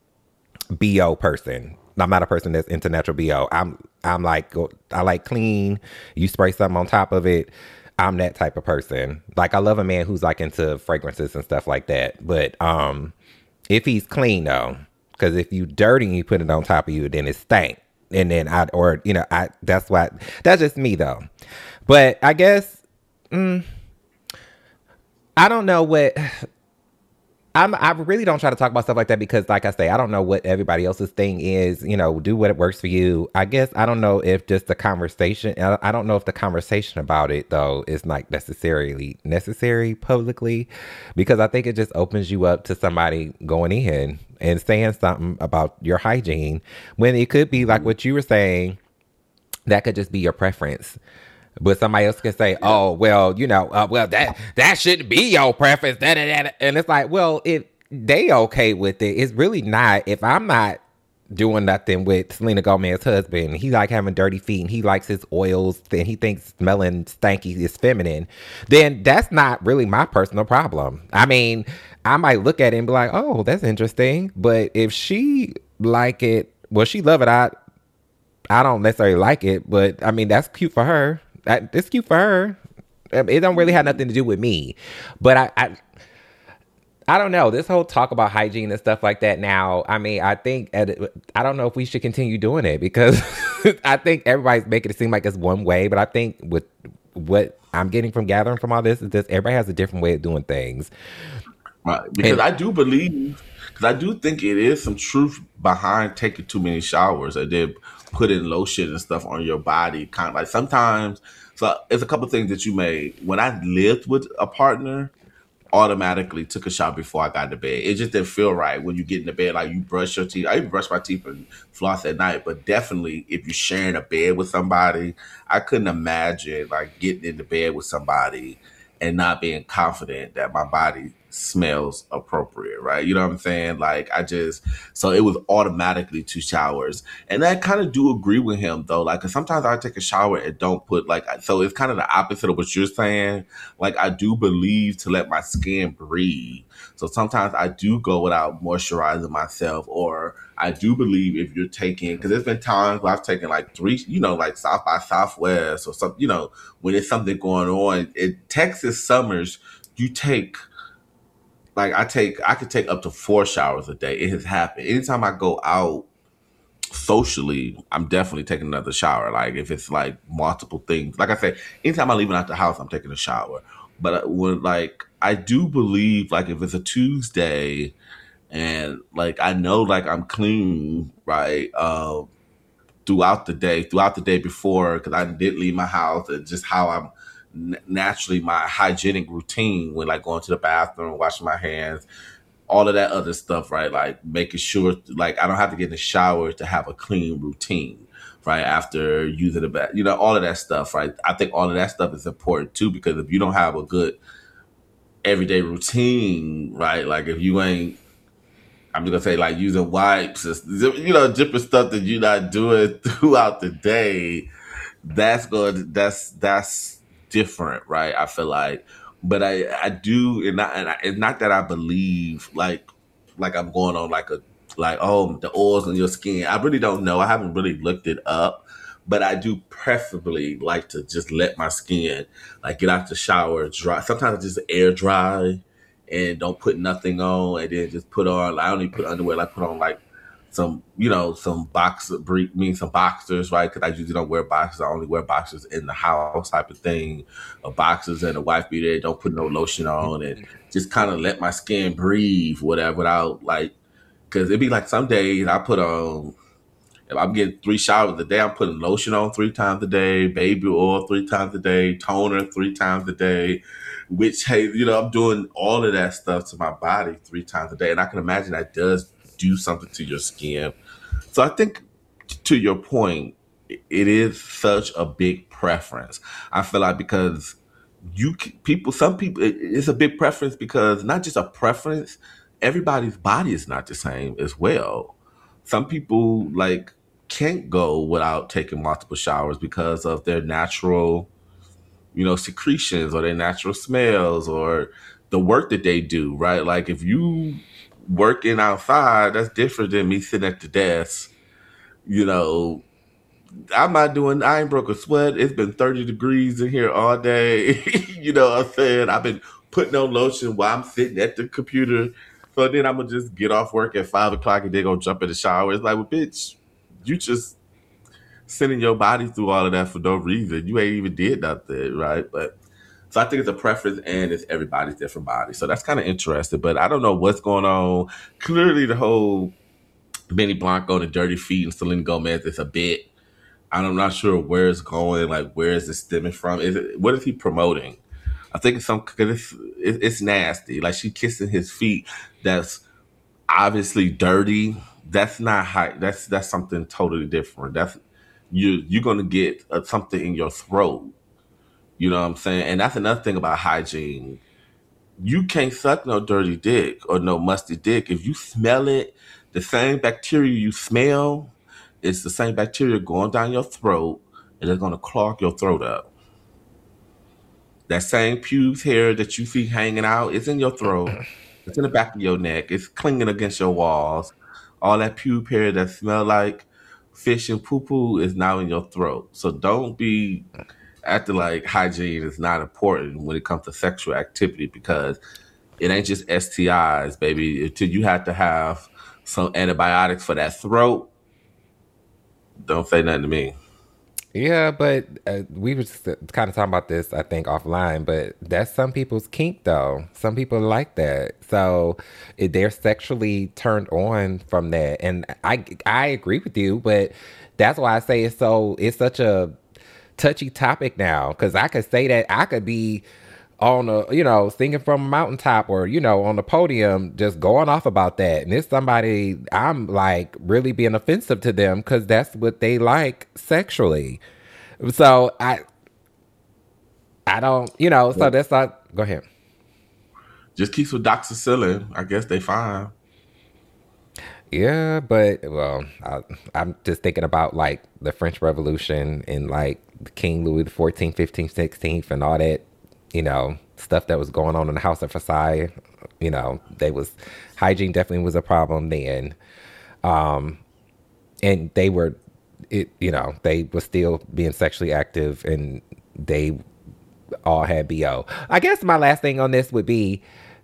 BO person. I'm not a person that's into natural BO. I'm like, I like clean. You spray something on top of it. I'm that type of person. Like, I love a man who's like into fragrances and stuff like that. But if he's clean though, because if you dirty and you put it on top of you, then it stank. And then that's just me though. But I guess I don't know what. I really don't try to talk about stuff like that because, like I say, I don't know what everybody else's thing is. Do what works for you. I guess I don't know if just the conversation. I don't know if the conversation about it though is not necessarily necessary publicly, because I think it just opens you up to somebody going in and saying something about your hygiene when it could be like what you were saying. That could just be your preference. But somebody else can say, "Oh, well, that shouldn't be your preference." And it's like, well, if they okay with it, it's really not. If I'm not doing nothing with Selena Gomez's husband, he like having dirty feet, and he likes his oils, and he thinks smelling stanky is feminine, then that's not really my personal problem. I mean, I might look at it and be like, "Oh, that's interesting," but if she like it, well, she love it. I don't necessarily like it, but I mean, that's cute for her. It's cute for her. It don't really have nothing to do with me. But I don't know. This whole talk about hygiene and stuff like that now, I mean, I think, I don't know if we should continue doing it because I think everybody's making it seem like it's one way. But I think with what I'm getting from gathering from all this is that everybody has a different way of doing things. Right. Because I do think it is some truth behind taking too many showers and then putting lotion and stuff on your body. Kind of like sometimes, so it's a couple things that you made. When I lived with a partner, automatically took a shower before I got to bed. It just didn't feel right when you get in the bed, like you brush your teeth. I even brush my teeth and floss at night, but definitely if you're sharing a bed with somebody, I couldn't imagine like getting in the bed with somebody and not being confident that my body smells appropriate, right? You know what I'm saying? Like so it was automatically 2 showers. And I kind of do agree with him though. Like, 'cause sometimes I take a shower and don't put so it's kind of the opposite of what you're saying. Like, I do believe to let my skin breathe. So sometimes I do go without moisturizing myself, or I do believe if you're taking, because there's been times where I've taken like 3, like South by Southwest or something, when there's something going on. In Texas summers, you take, I could take up to 4 showers a day. It has happened. Anytime I go out socially, I'm definitely taking another shower. Like, if it's like multiple things, like I say, anytime I'm leaving out the house, I'm taking a shower. But when I do believe, like, if it's a Tuesday and like I know like I'm clean, right, throughout the day before, because I did leave my house, and just how I'm naturally, my hygienic routine when like going to the bathroom, washing my hands, all of that other stuff, right? Like making sure like I don't have to get in the shower to have a clean routine, right? After using the bath, all of that stuff, right? I think all of that stuff is important too, because if you don't have a good everyday routine, right? Like if you ain't, I'm just gonna say like using wipes, different stuff that you're not doing throughout the day, that's different, right? I feel like, but I do, and it's not that I believe like I'm going on the oils on your skin. I really don't know. I haven't really looked it up, but I do preferably like to just let my skin like get out the shower dry. Sometimes I just air dry and don't put nothing on, and then just put on. I only put underwear. I put on like some boxers, right? Because I usually don't wear boxers. I only wear boxers in the house, type of thing. Or boxers and a wife beater. Don't put no lotion on, and just kind of let my skin breathe, whatever. Without because it'd be like some days I put on. If I'm getting 3 showers a day, I'm putting lotion on 3 times a day, baby oil 3 times a day, toner 3 times a day. Which, hey, I'm doing all of that stuff to my body 3 times a day, and I can imagine that does do something to your skin. So I think, to your point, it is such a big preference. I feel like because some people, it's a big preference because not just a preference, everybody's body is not the same as well. Some people can't go without taking multiple showers because of their natural, secretions or their natural smells or the work that they do, right? Like if you working outside, that's different than me sitting at the desk. I ain't broke a sweat. It's been 30 degrees in here all day. You know what I'm saying? I've been putting on lotion while I'm sitting at the computer. So then I'm going to just get off work at 5 o'clock and then go jump in the shower. It's like, well, bitch, you just sending your body through all of that for no reason. You ain't even did nothing, right? But so I think it's a preference, and it's everybody's different body. So that's kind of interesting. But I don't know what's going on. Clearly, the whole Benny Blanco and Dirty Feet and Selena Gomez is a bit. I'm not sure where it's going. Like, where is it stemming from? What is he promoting? I think it's nasty. Like, she kissing his feet. That's obviously dirty. That's not high. That's something totally different. That's you're gonna get something in your throat. You know what I'm saying? And that's another thing about hygiene. You can't suck no dirty dick or no musty dick. If you smell it, the same bacteria you smell, it's the same bacteria going down your throat, and it's going to clog your throat up. That same pubes hair that you see hanging out, it's in your throat. It's in the back of your neck. It's clinging against your walls. All that pube hair that smell like fish and poo-poo is now in your throat. So don't be acting like hygiene is not important when it comes to sexual activity, because it ain't just STIs, baby. Until you have to have some antibiotics for that throat, don't say nothing to me. Yeah, but we were kind of talking about this, I think, offline, but that's some people's kink, though. Some people like that. So they're sexually turned on from that. And I agree with you, but that's why I say it's such a touchy topic now, because I could say that I could be on a, singing from a mountaintop or, on the podium, just going off about that. And it's somebody I'm like really being offensive to them because that's what they like sexually. So I don't, so that's not, go ahead. Just keep some doxycycline. I guess they fine. Yeah, but well, I'm just thinking about like the French Revolution and like King Louis XIV, 15th, 16th, and all that, stuff that was going on in the House of Versailles. Hygiene definitely was a problem then, and they were still being sexually active, and they all had BO. I guess my last thing on this would be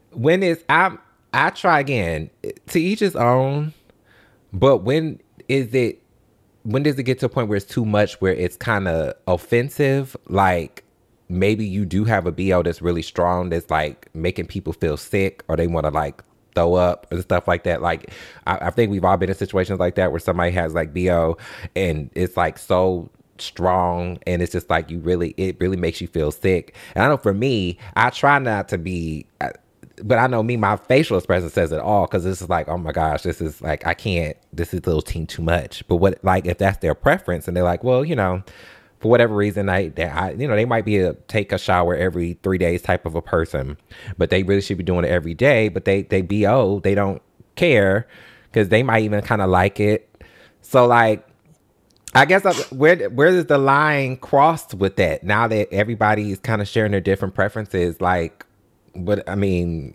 I try again, to each his own, but when does it get to a point where it's too much, where it's kind of offensive? Like maybe you do have a BO that's really strong, that's like making people feel sick, or they want to like throw up and stuff like that. Like I think we've all been in situations like that where somebody has like BO and it's like so strong, and it's just like it really makes you feel sick. And I know for me, I try not to be, but I know my facial expression says it all, because this is like, oh my gosh, this is like, I can't, this is a little too much. But what, like, if that's their preference and they're like, well, for whatever reason, they might be a take a shower every 3 days type of a person, but they really should be doing it every day. But they BO, they don't care, because they might even kind of like it. So like, I guess where does the line cross with that? Now that everybody is kind of sharing their different preferences, like, but I mean,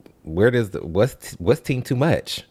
what's team too much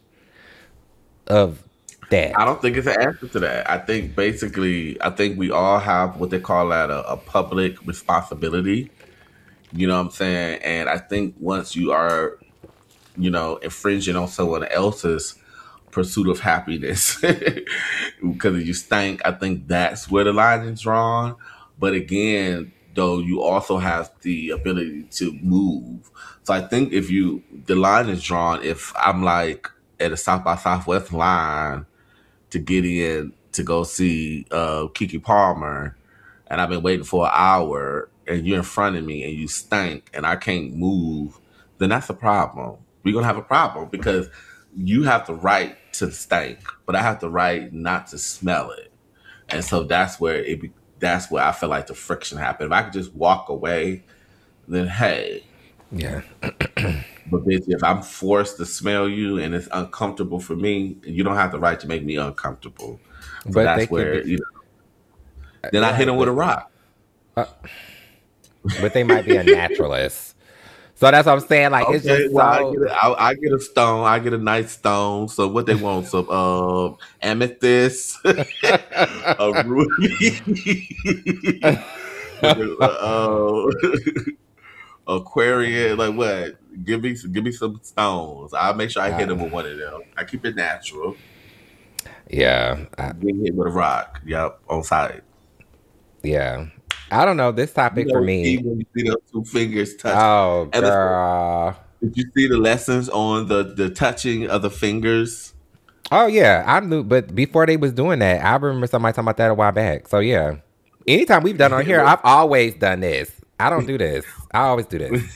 of that? I don't think it's an answer to that. I think we all have what they call that a public responsibility. You know what I'm saying? And I think once you are, infringing on someone else's pursuit of happiness because you stink, I think that's where the line is drawn. But again, though, you also have the ability to move. So I think the line is drawn if I'm like at a South by Southwest line to get in to go see Keke Palmer, and I've been waiting for an hour, and you're in front of me and you stink and I can't move, then that's a problem. We're going to have a problem, because you have the right to stink, but I have the right not to smell it. And so that's where I feel like the friction happened. If I could just walk away, then hey. Yeah. But bitch, if I'm forced to smell you and it's uncomfortable for me, you don't have the right to make me uncomfortable. So but that's where, then I hit him with a rock. But they might be a naturalist. So that's what I'm saying. Like, okay, it's just I get a stone. I get a nice stone. So what they want? Some amethyst, a ruby, Aquarius. Like what? Give me some stones. I'll make sure I hit them with one of them. I keep it natural. Yeah. Get hit with a rock. Yep, on site. Yeah. I don't know, this topic for me. When you see those two fingers touch. Oh, girl. Did you see the lessons on the touching of the fingers? Oh, yeah. I knew, but before they was doing that, I remember somebody talking about that a while back. So, yeah. Anytime we've done on here, I've always done this. I don't do this. I always do this.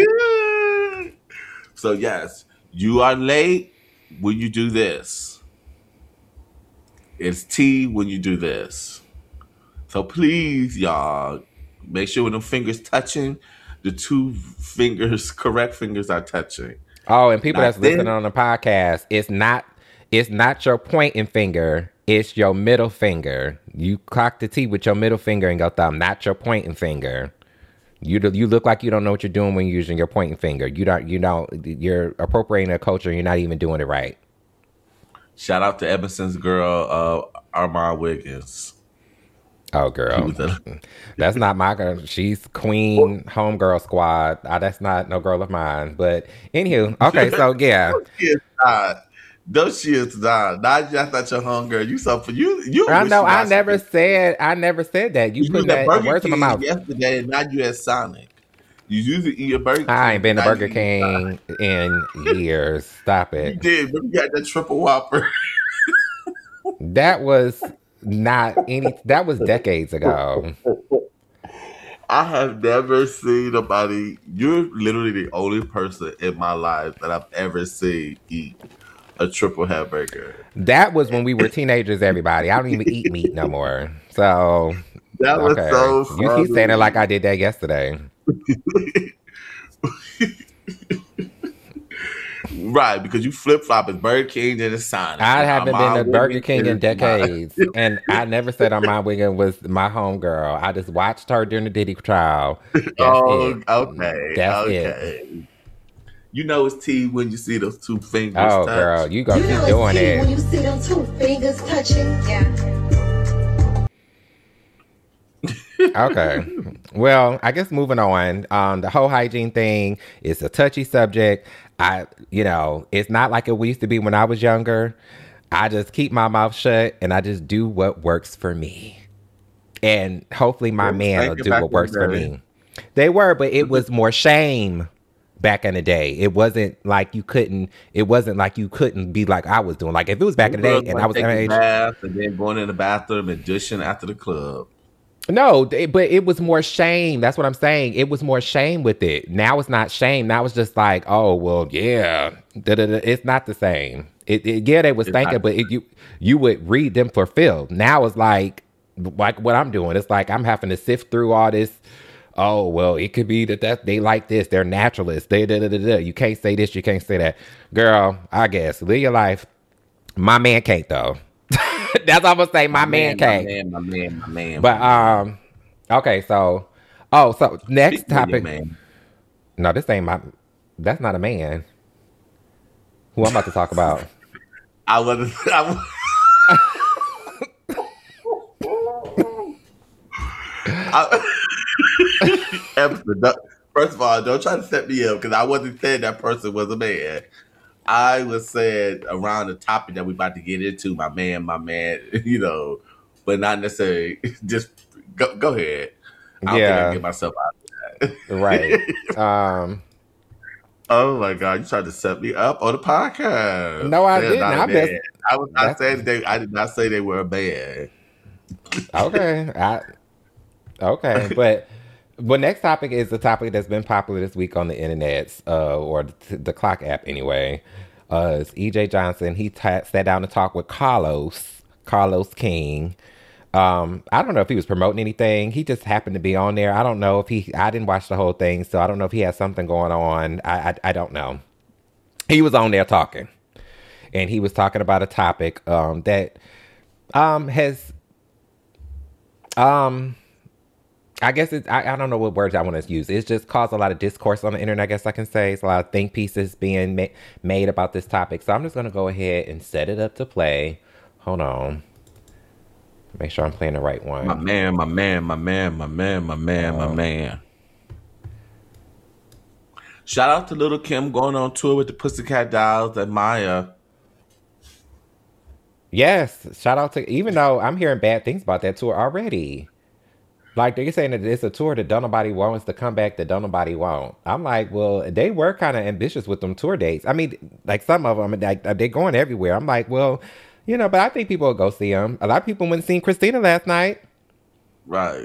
So, yes, you are late when you do this. It's tea when you do this. So please, y'all, make sure when the fingers touching, the two fingers, correct fingers, are touching. Oh, and people that's listening on the podcast, it's not your pointing finger, it's your middle finger. You cock the tea with your middle finger and your thumb, not your pointing finger. You look like you don't know what you're doing when you're using your pointing finger. You're appropriating a culture, you're not even doing it right. Shout out to Emerson's girl, Armand Wiggins. Oh, girl. That's not my girl. She's queen, homegirl squad. That's not no girl of mine. But anywho, okay, so yeah. No, she is not. That's not your homegirl. You something. You. I know. I never said that. You put that words in my mouth yesterday, and now you at Sonic. You usually eat a Burger King. I ain't been to Burger King in years. Stop it. You did. Remember you got that triple Whopper. That was that was decades ago. I have never seen nobody. You're literally the only person in my life that I've ever seen eat a triple hamburger. That was when we were teenagers, everybody. I don't even eat meat no more. So that was so funny. You keep saying it like I did that yesterday. Right, because you flip flop as Burger King and a Sonic. I haven't been to Burger King in decades, and I never said Armand Wiggins was my homegirl. I just watched her during the Diddy trial. That's it. Okay. That's it. You know it's tea when you see those two fingers touch. girl, you gonna keep doing it. When you see them two fingers touching. Yeah. Okay. Well, I guess moving on. The whole hygiene thing is a touchy subject. It's not like it used to be when I was younger. I just keep my mouth shut and I just do what works for me. And hopefully my man will do what works for me. They were, but it was more shame back in the day. It wasn't like you couldn't be like I was doing. Like if it was back in the day and I was taking a bath and then going in the bathroom and dishing after the club. No, but it was more shame. That's what I'm saying. It was more shame with it. Now it's not shame. Now it's just like, oh, well, yeah. It's not the same. They was thinking, but you would read them for Phil. Now it's like what I'm doing. It's like I'm having to sift through all this. Oh, well, it could be that they like this. They're naturalists. You can't say this. You can't say that. Girl, I guess. Live your life. My man can't, though. That's all I'm gonna say. My man can't. My man. But okay. So next topic. No, this ain't my. That's not a man. Who I'm about to talk about. First of all, don't try to set me up because I wasn't saying that person was a man. I was saying around the topic that we about to get into, my man, but not necessarily. Just go ahead. I don't think I can get myself out of that. Right. Oh my God! You tried to set me up on the podcast. No, I didn't. I was not saying I did not say they were a man. Okay. Okay, but next topic is the topic that's been popular this week on the internet, or the Clock app anyway. It's EJ Johnson. He sat down to talk with Carlos King. I don't know if he was promoting anything. He just happened to be on there. I don't know if I didn't watch the whole thing, so I don't know if he has something going on. I don't know. He was on there talking, and he was talking about a topic that has I guess I don't know what words I want to use. It's just caused a lot of discourse on the internet, I guess I can say. It's a lot of think pieces being made about this topic. So I'm just going to go ahead and set it up to play. Hold on. Make sure I'm playing the right one. My man. Shout out to Little Kim going on tour with the Pussycat Dolls and Maya. Yes. Shout out to, even though I'm hearing bad things about that tour already. Like, they're saying that it's a tour that don't nobody want. It's the comeback that don't nobody want. I'm like, well, they were kind of ambitious with them tour dates. I mean, like, some of them, like, they're going everywhere. I'm like, well, but I think people will go see them. A lot of people went and seen Christina last night. Right.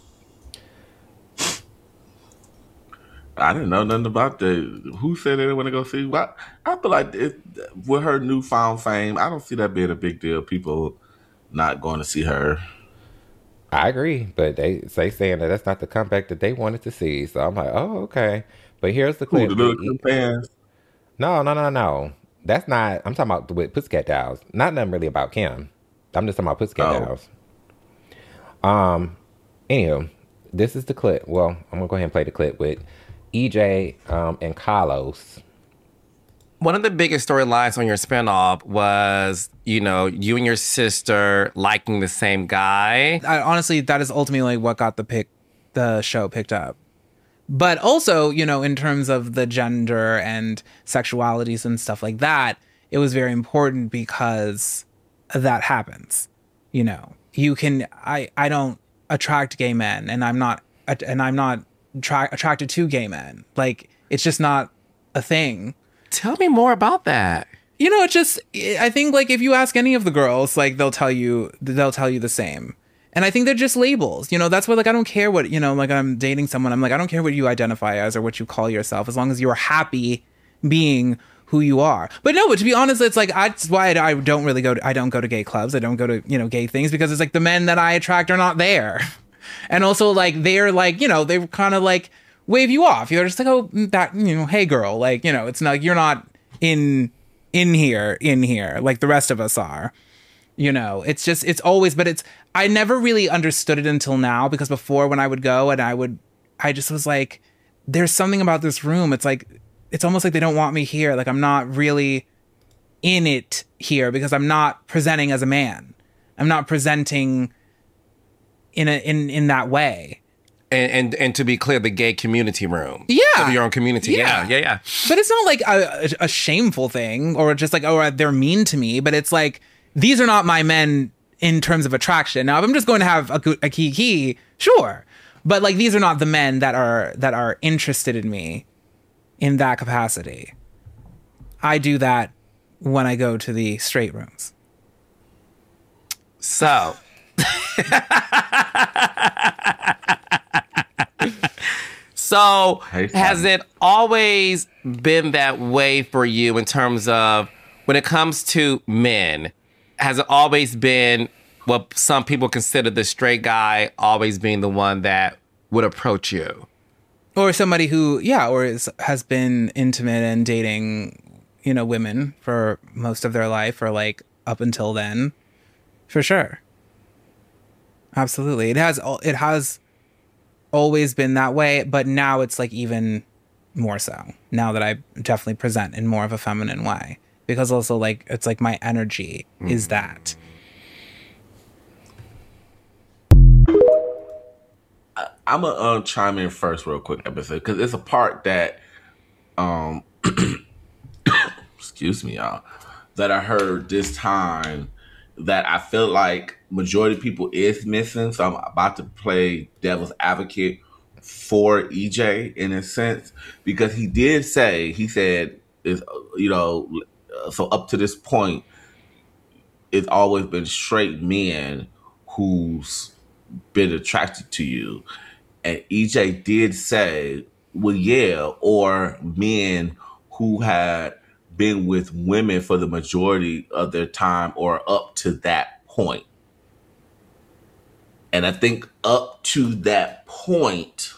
I didn't know nothing about that. Who said they didn't want to go see? Well, I feel like with her newfound fame, I don't see that being a big deal. People not going to see her. I agree, but they saying that that's not the comeback that they wanted to see. So I'm like, oh, okay. But here's the clip. The Little Kim fans? No. That's not. I'm talking about with Pussycat Dolls. Not nothing really about Kim. I'm just talking about Pussycat Dolls. Anywho, this is the clip. Well, I'm gonna go ahead and play the clip with EJ and Carlos. One of the biggest storylines on your spinoff was, you and your sister liking the same guy. Honestly, that is ultimately what got the show picked up. But also, in terms of the gender and sexualities and stuff like that, it was very important because that happens. You can, I don't attract gay men, and I'm not attracted to gay men. Like, it's just not a thing. Tell me more about that. It's just, I think, like, if you ask any of the girls, like, they'll tell you the same. And I think they're just labels. That's why, like, I don't care what, like, I'm dating someone. I'm like, I don't care what you identify as or what you call yourself, as long as you're happy being who you are. But to be honest, it's like, that's why I don't really I don't go to gay clubs. I don't go to, gay things, because it's like the men that I attract are not there. And also, like, they're like, they kind of like wave you off. You're just like, oh, that, hey girl, like, it's not, you're not in here, like the rest of us are. You know, it's always, but I never really understood it until now, because before when I would go and I just was like, there's something about this room. It's like, it's almost like they don't want me here. Like I'm not really in it here because I'm not presenting as a man. I'm not presenting in that way. And to be clear, the gay community room. Yeah. Of your own community. Yeah. But it's not like a shameful thing or just like, oh, they're mean to me. But it's like, these are not my men in terms of attraction. Now, if I'm just going to have a kiki, sure. But like, these are not the men that are interested in me in that capacity. I do that when I go to the straight rooms. So... So, has it always been that way for you in terms of when it comes to men? Has it always been what some people consider the straight guy always being the one that would approach you? Or somebody who, has been intimate and dating, women for most of their life or like up until then. For sure. Absolutely. It has always been that way, but now it's like even more so now that I definitely present in more of a feminine way, because also like it's like my energy is that. I'm gonna chime in first real quick, episode, because it's a part that excuse me, y'all, that I heard this time that I feel like majority of people is missing. So I'm about to play devil's advocate for EJ in a sense, because he said, so up to this point, it's always been straight men who's been attracted to you. And EJ did say, well, yeah, or men who had been with women for the majority of their time or up to that point. And I think up to that point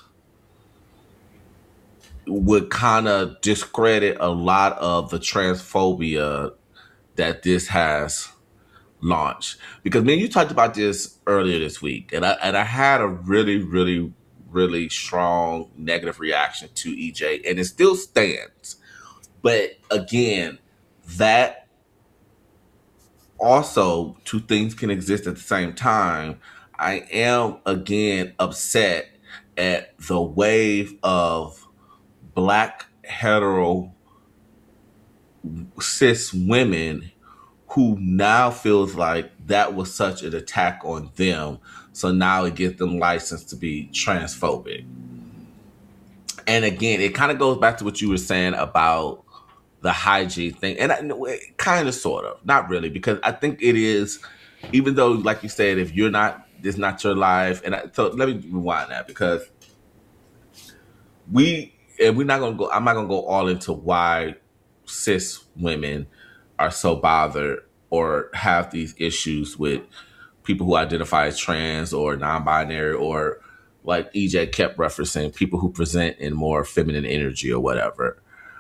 would kind of discredit a lot of the transphobia that this has launched. Because, man, you talked about this earlier this week, and I had a really, really, really strong negative reaction to EJ, and it still stands. But again, that also, two things can exist at the same time. I am, again, upset at the wave of Black hetero cis women who now feels like that was such an attack on them. So now it gives them license to be transphobic. And again, it kind of goes back to what you were saying about the hygiene thing. And kind of, sort of, not really, because I think it is, even though, like you said, if you're not, this not your life. So let me rewind that, because I'm not going to go all into why cis women are so bothered or have these issues with people who identify as trans or non-binary, or like EJ kept referencing, people who present in more feminine energy or whatever.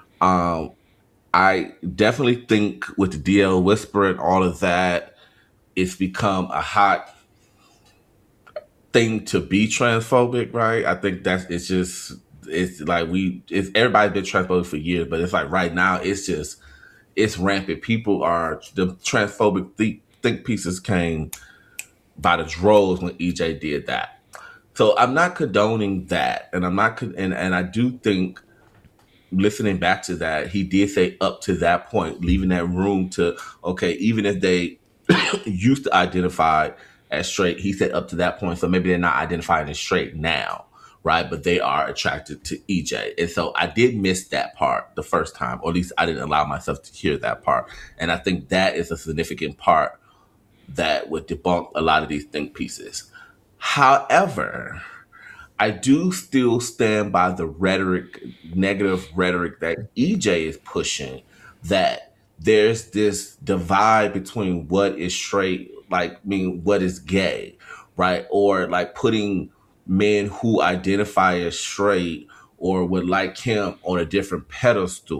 I definitely think with the DL Whisper and all of that, it's become a hot thing to be transphobic, right? I think it's everybody's been transphobic for years, but it's like right now it's rampant. The transphobic think pieces came by the droves when EJ did that. So I'm not condoning that, and I do think, listening back to that, he did say up to that point, leaving that room to, okay, even if they used to identify as straight, he said up to that point, so maybe they're not identifying as straight now, right? But they are attracted to EJ. And so I did miss that part the first time, or at least I didn't allow myself to hear that part. And I think that is a significant part that would debunk a lot of these think pieces. However, I do still stand by the negative rhetoric that EJ is pushing, that there's this divide between what is straight, what is gay, right? Or like putting men who identify as straight or would like him on a different pedestal.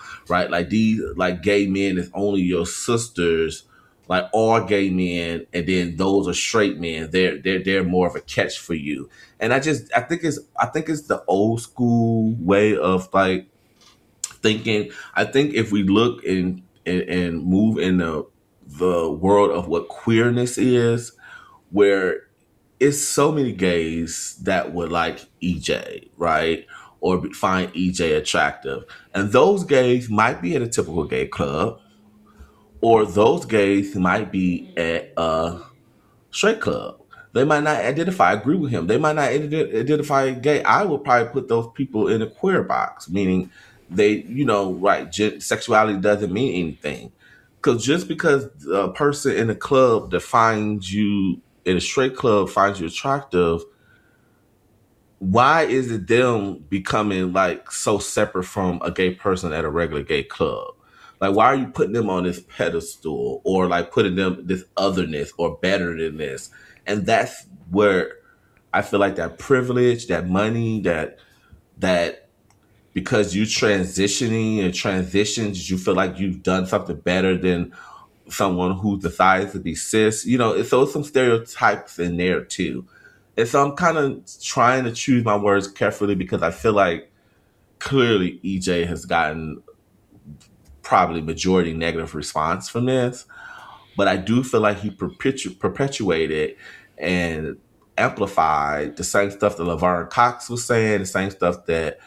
right? Like these, like gay men is only your sisters, like all gay men, and then those are straight men. They're more of a catch for you. And I think it's the old school way of like thinking. I think if we look and move in the world of what queerness is, where it's so many gays that would like EJ, right? Or find EJ attractive. And those gays might be at a typical gay club, or those gays might be at a straight club. They might not agree with him. They might not identify gay. I would probably put those people in a queer box, meaning they, right, sexuality doesn't mean anything. Because just because a person in a club that finds you, in a straight club, finds you attractive, why is it them becoming like so separate from a gay person at a regular gay club? Like, why are you putting them on this pedestal, or like putting them this otherness or better than this? And that's where I feel like that privilege, that money, that because you transitioning and transitions, you feel like you've done something better than someone who decides to be cis. So some stereotypes in there too. And so I'm kind of trying to choose my words carefully, because I feel like clearly EJ has gotten probably majority negative response from this. But I do feel like he perpetuated and amplified the same stuff that Laverne Cox was saying, the same stuff that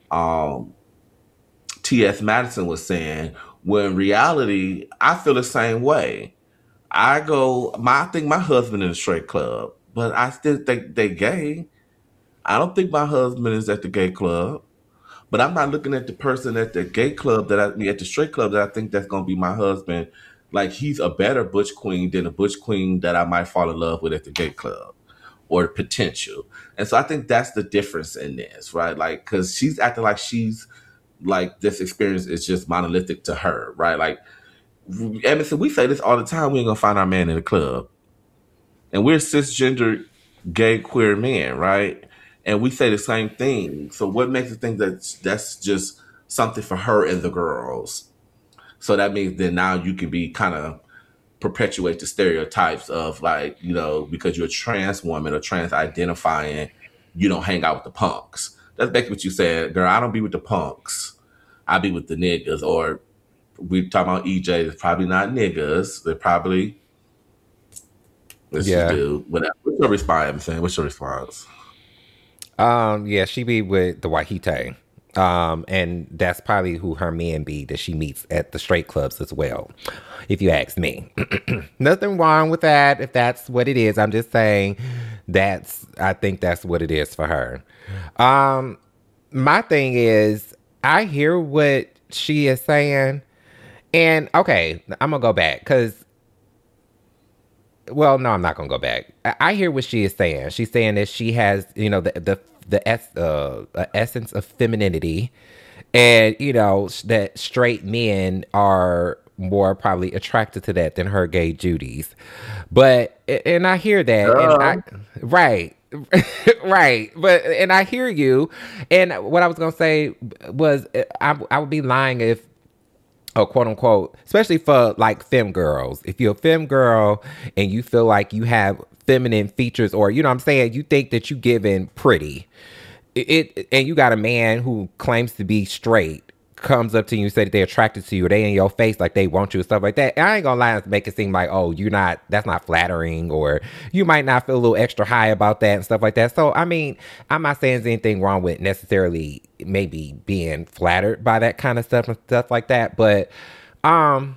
T.S. Madison was saying, when in reality, I feel the same way. I think my husband in a straight club, but I still think they gay. I don't think my husband is at the gay club, but I'm not looking at the person at the gay club at the straight club that I think that's going to be my husband. Like, he's a better butch queen than a butch queen that I might fall in love with at the gay club, or potential. And so I think that's the difference in this, right? Like, because she's acting like she's like this experience is just monolithic to her, right? Like, Emerson, we say this all the time. We ain't gonna find our man in the club, and we're cisgender, gay, queer men, right? And we say the same thing. So what makes it think that that's just something for her and the girls? So that means that now you can be kind of perpetuate the stereotypes of like, because you're a trans woman or trans identifying, you don't hang out with the punks. That's basically what you said, girl. I don't be with the punks. I be with the niggas. Or we talking about EJ. It's probably not niggas. They're probably let's just do whatever. What's your response? I'm saying, what's your response? Yeah, she be with the Wahite. And that's probably who her men be that she meets at the straight clubs as well, if you ask me. Nothing wrong with that if that's what it is. I'm just saying I think that's what it is for her. My thing is, I hear what she is saying, and okay, I'm gonna go back because, well, no, I'm not gonna go back. I hear what she is saying. She's saying that she has, the essence of femininity, and that straight men are more probably attracted to that than her gay Judies. But and I hear that, right. Right. But and I hear you. And what I was gonna say was I would be lying if, quote unquote, especially for like femme girls, if you're a femme girl and you feel like you have feminine features, or you think that you giving pretty, and you got a man who claims to be straight comes up to you and say that they're attracted to you, or they in your face like they want you and stuff like that. And I ain't gonna lie and make it seem like, oh, that's not flattering, or you might not feel a little extra high about that and stuff like that. So I mean, I'm not saying there's anything wrong with necessarily maybe being flattered by that kind of stuff and stuff like that, but I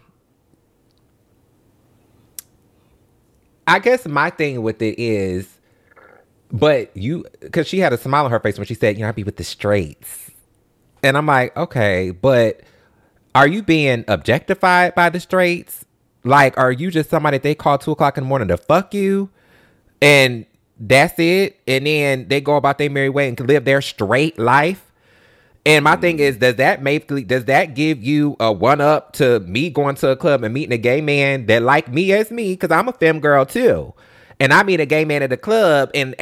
guess my thing with it is, but because she had a smile on her face when she said, I be with the straights. And I'm like, okay, but are you being objectified by the straights? Like, are you just somebody that they call 2:00 in the morning to fuck you? And that's it? And then they go about their merry way and can live their straight life? And my thing is, does that give you a one-up to me going to a club and meeting a gay man that like me as me? Because I'm a femme girl too. and I meet a gay man at the club, and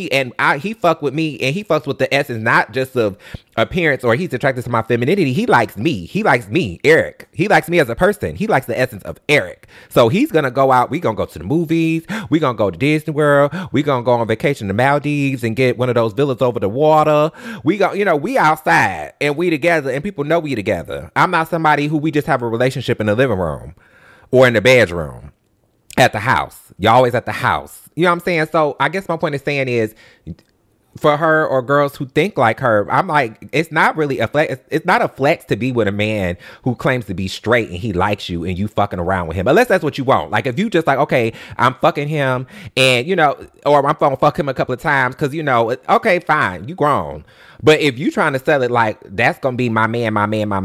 he fuck with me, and he fucks with the essence, not just of appearance, or he's attracted to my femininity. He likes me. He likes me, Eric. He likes me as a person. He likes the essence of Eric. So he's gonna go out. We gonna go to the movies. We gonna go to Disney World. We gonna go on vacation to Maldives and get one of those villas over the water. We go, we outside and we together, and people know we together. I'm not somebody who we just have a relationship in the living room or in the bedroom. At the house. You're always at the house. You know what I'm saying? So I guess my point of saying is, for her or girls who think like her, I'm like, it's not really a flex. It's not a flex to be with a man who claims to be straight and he likes you and you fucking around with him. Unless that's what you want. Like, if you just like, okay, I'm fucking him and, or I'm gonna fuck him a couple of times because, okay, fine, you grown. But if you trying to sell it like that's gonna be my man,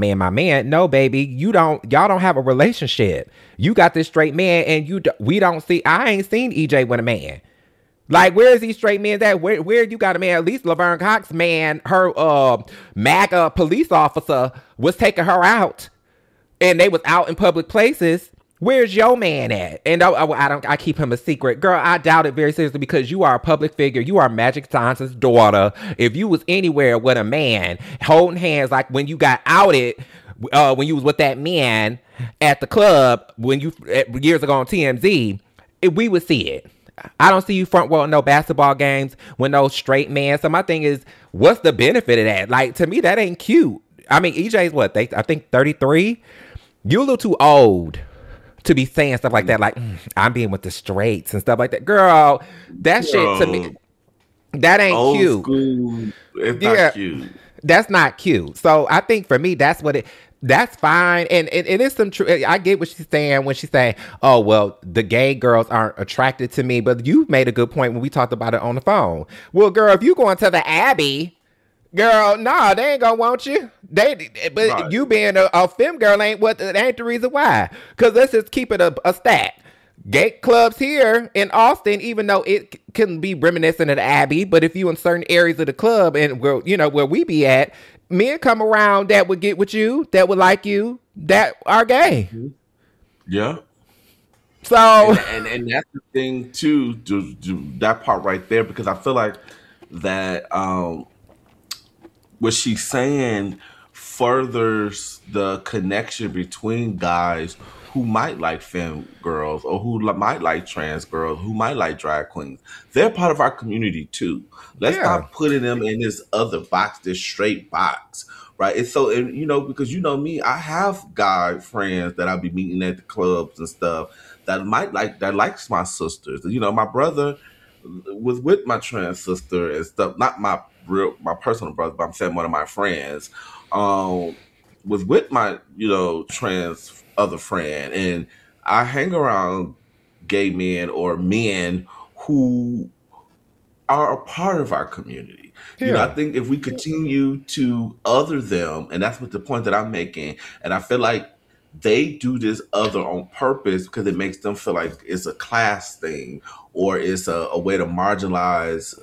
no, baby, y'all don't have a relationship. You got this straight man, and I ain't seen EJ with a man. Like, where is these straight men at? Where you got a man? At least Laverne Cox, man, her MAGA police officer was taking her out, and they was out in public places. Where's your man at? And I keep him a secret. Girl, I doubt it very seriously because you are a public figure. You are Magic Johnson's daughter. If you was anywhere with a man holding hands, like when you got outed, when you was with that man at the club, years ago on TMZ, we would see it. I don't see you front row no basketball games with no straight man. So my thing is, what's the benefit of that? Like, to me, that ain't cute. I mean, EJ's what? I think 33? You a little too old to be saying stuff like that, like, I'm being with the straights and stuff like that. Girl, that shit to me, that ain't old cute. School. It's not cute. That's not cute. So I think for me, that's fine. And it is some true. I get what she's saying when she's saying, oh, well, the gay girls aren't attracted to me. But you made a good point when we talked about it on the phone. Well, girl, if you going to the Abbey, girl, nah, they ain't gonna want you. But you being a femme girl ain't the reason why. Because let's just keep it a stat. Gay clubs here in Austin, even though it can be reminiscent of the Abbey, but if you in certain areas of the club and where we be at, men come around that would get with you, that would like you, that are gay. Yeah. So and that's the thing too, that part right there, because I feel like that what she's saying furthers the connection between guys who might like femme girls or who might like trans girls, who might like drag queens. They're part of our community too. Let's not putting them in this other box, this straight box, right? It's so, because me, I have guy friends that I'll be meeting at the clubs and stuff that likes my sisters. My brother was with my trans sister and stuff, not my personal brother, but I'm saying one of my friends, was with my, trans other friend, and I hang around gay men or men who are a part of our community. I think if we continue to other them, and that's what the point that I'm making, and I feel like they do this other on purpose because it makes them feel like it's a class thing or it's a way to marginalize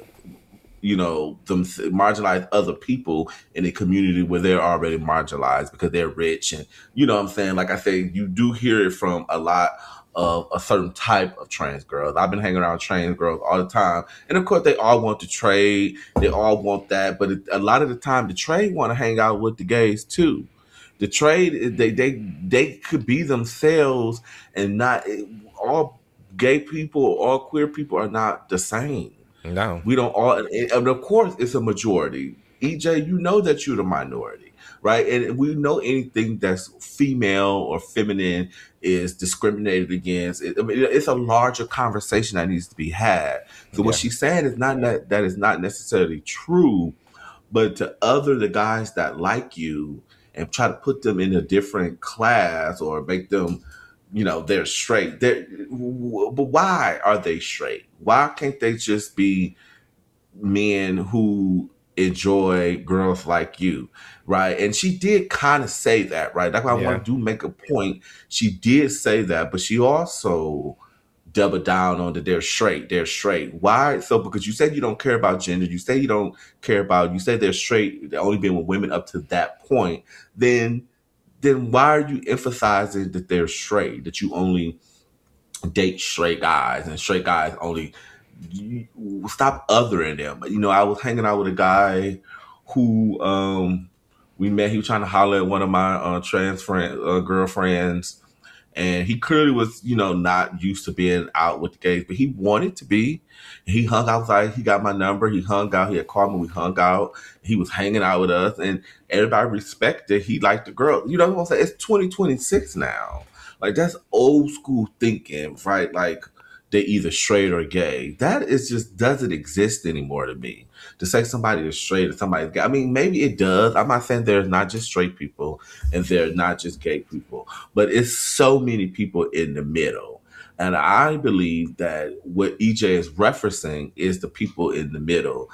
marginalize other people in a community where they're already marginalized because they're rich. And what I'm saying? Like I say, you do hear it from a lot of a certain type of trans girls. I've been hanging around trans girls all the time. And of course, they all want to trade. They all want that. But a lot of the time, the trade want to hang out with the gays too. The trade, they could be themselves, and not all gay people or all queer people are not the same. No, we don't all, and of course it's a majority. EJ, you know that you're the minority, right? And we know anything that's female or feminine is discriminated against. It's a larger conversation that needs to be had. So what she's saying is not that is not necessarily true, but to other the guys that like you and try to put them in a different class or make them, they're straight. But why are they straight? Why can't they just be men who enjoy girls like you, right? And she did kind of say that, right? That's why I want to make a point. She did say that, but she also doubled down on that they're straight. They're straight. Why? So because you said you don't care about gender, you say you don't care about, you say they're straight, they're only been with women up to that point, then why are you emphasizing that they're straight, that you only date straight guys, and straight guys only stop othering them. You know, I was hanging out with a guy who we met. He was trying to holler at one of my trans girlfriends, and he clearly was, you know, not used to being out with the gays, but he wanted to be. He hung outside. He got my number. He hung out. He had called me. We hung out. He was hanging out with us, and everybody respected. He liked the girl. You know what I'm saying? It's 2026 now. Like, that's old school thinking, right? Like, they're either straight or gay. That is just doesn't exist anymore to me. To say somebody is straight or somebody's gay. I mean, maybe it does. I'm not saying there's not just straight people and there's not just gay people, but it's so many people in the middle. And I believe that what EJ is referencing is the people in the middle.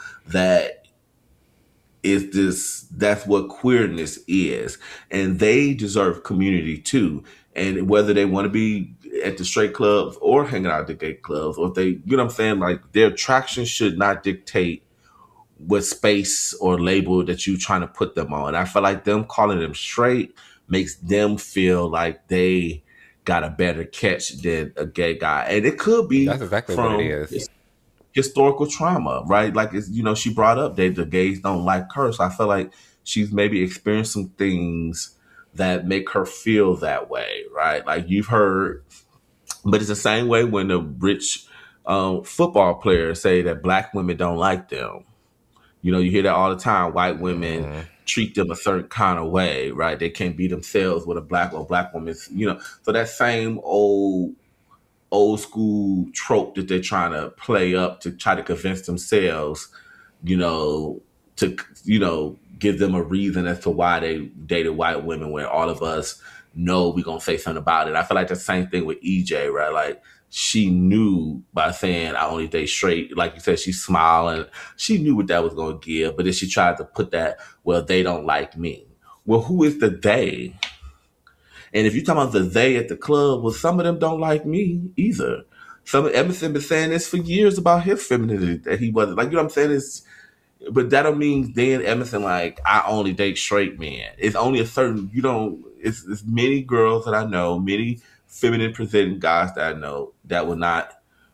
That's what queerness is. And they deserve community too. And whether they want to be at the straight clubs or hanging out at the gay clubs, or if they, you know what I'm saying? Like, their attraction should not dictate what space or label that you're trying to put them on. I feel like them calling them straight makes them feel like they got a better catch than a gay guy. And it could be that's exactly what it is. Historical trauma, right? Like, it's, you know, she brought up that the gays don't like her. So I feel like she's maybe experienced some things that make her feel that way, right? Like, you've heard, but it's the same way when the rich football players say that black women don't like them. You know, you hear that all the time. White women treat them a certain kind of way, right? They can't be themselves with a black woman, you know. So that same old school trope that they're trying to play up to try to convince themselves, you know, to, you know, give them a reason as to why they dated white women, when all of us know we're going to say something about it. I feel like the same thing with EJ, right? Like, she knew by saying I only date straight, like you said, she's smiling. She knew what that was going to give, but then she tried to put that, well, they don't like me. Well, who is the they? And if you're talking about the they at the club, well, some of them don't like me either. Emerson been saying this for years about his femininity, that he wasn't, like, you know what I'm saying? But that don't mean then Emerson, like, I only date straight men. It's only a certain, it's many girls that I know, many feminine presenting guys that I know that will not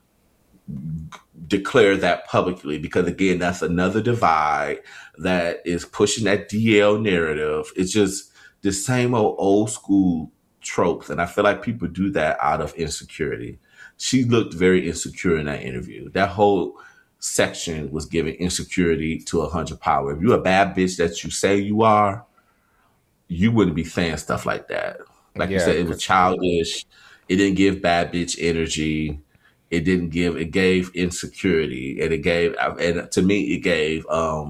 declare that publicly, because again, that's another divide that is pushing that DL narrative. It's just the same old school tropes. And I feel like people do that out of insecurity. She looked very insecure in that interview. That whole section was giving insecurity to 100 power. If you're a bad bitch that you say you are, you wouldn't be saying stuff like that. Like you said, it was childish. It didn't give bad bitch energy. It gave insecurity. And to me, it gave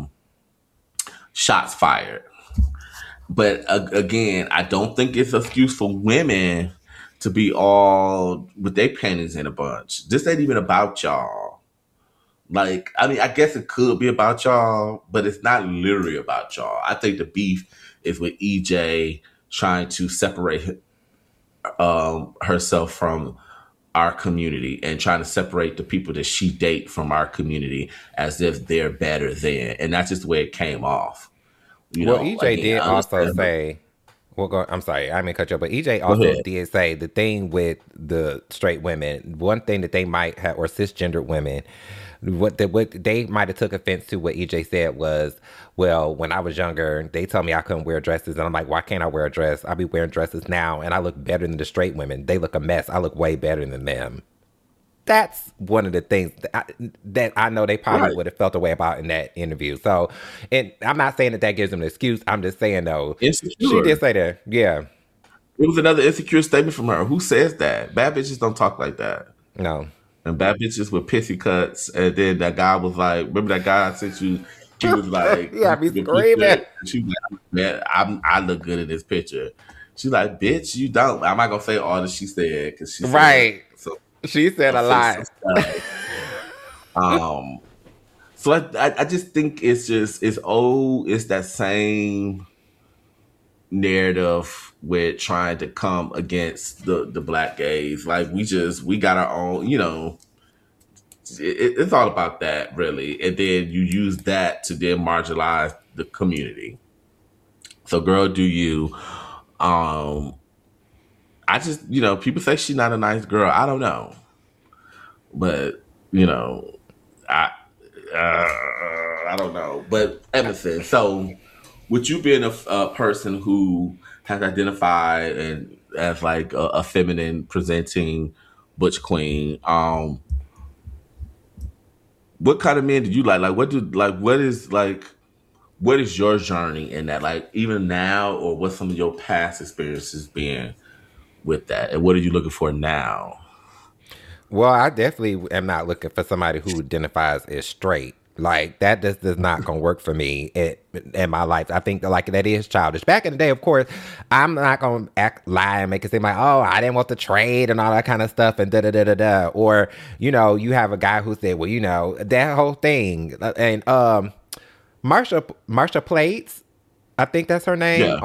shots fired. But again, I don't think it's an excuse for women to be all with their panties in a bunch. This ain't even about y'all. Like, I mean, I guess it could be about y'all, but it's not literally about y'all. I think the beef is with EJ trying to separate herself from our community and trying to separate the people that she date from our community as if they're better than. And that's just the way it came off. EJ did also say, I'm sorry, I didn't cut you off, but EJ also did say the thing with the straight women, one thing that they might have, or cisgendered women, what they might have took offense to what EJ said was, well, when I was younger, they told me I couldn't wear dresses. And I'm like, why can't I wear a dress? I be wearing dresses now and I look better than the straight women. They look a mess. I look way better than them. That's one of the things that I know they probably would have felt a way about in that interview. So, and I'm not saying that gives them an excuse. I'm just saying, though, insecure. She did say that. Yeah. It was another insecure statement from her. Who says that? Bad bitches don't talk like that. No. And bad bitches with pissy cuts. And then that guy was like, remember that guy I sent you? He was like, yeah, be screaming. She was like, man, I look good in this picture. She's like, bitch, you don't. I'm not going to say all that she said. Because she right. So, she said a lot. So I just think it's that same narrative with trying to come against the black gays. Like, we got our own, it's all about that, really. And then you use that to then marginalize the community. So girl, do you, I just, people say she's not a nice girl. I don't know. But, I don't know. But Emerson, so with you being a person who has identified and as like a feminine presenting butch queen, what kind of men did you like? Like, what is your journey in that? Like, even now, or what some of your past experiences been with that, and what are you looking for now? Well, I definitely am not looking for somebody who identifies as straight. Like, that just is not going to work for me in my life. I think like that is childish. Back in the day, of course, I'm not going to lie and make it seem like, oh, I didn't want the trade and all that kind of stuff and da-da-da-da-da. Or, you have a guy who said, well, that whole thing. And Marsha Plates, I think that's her name.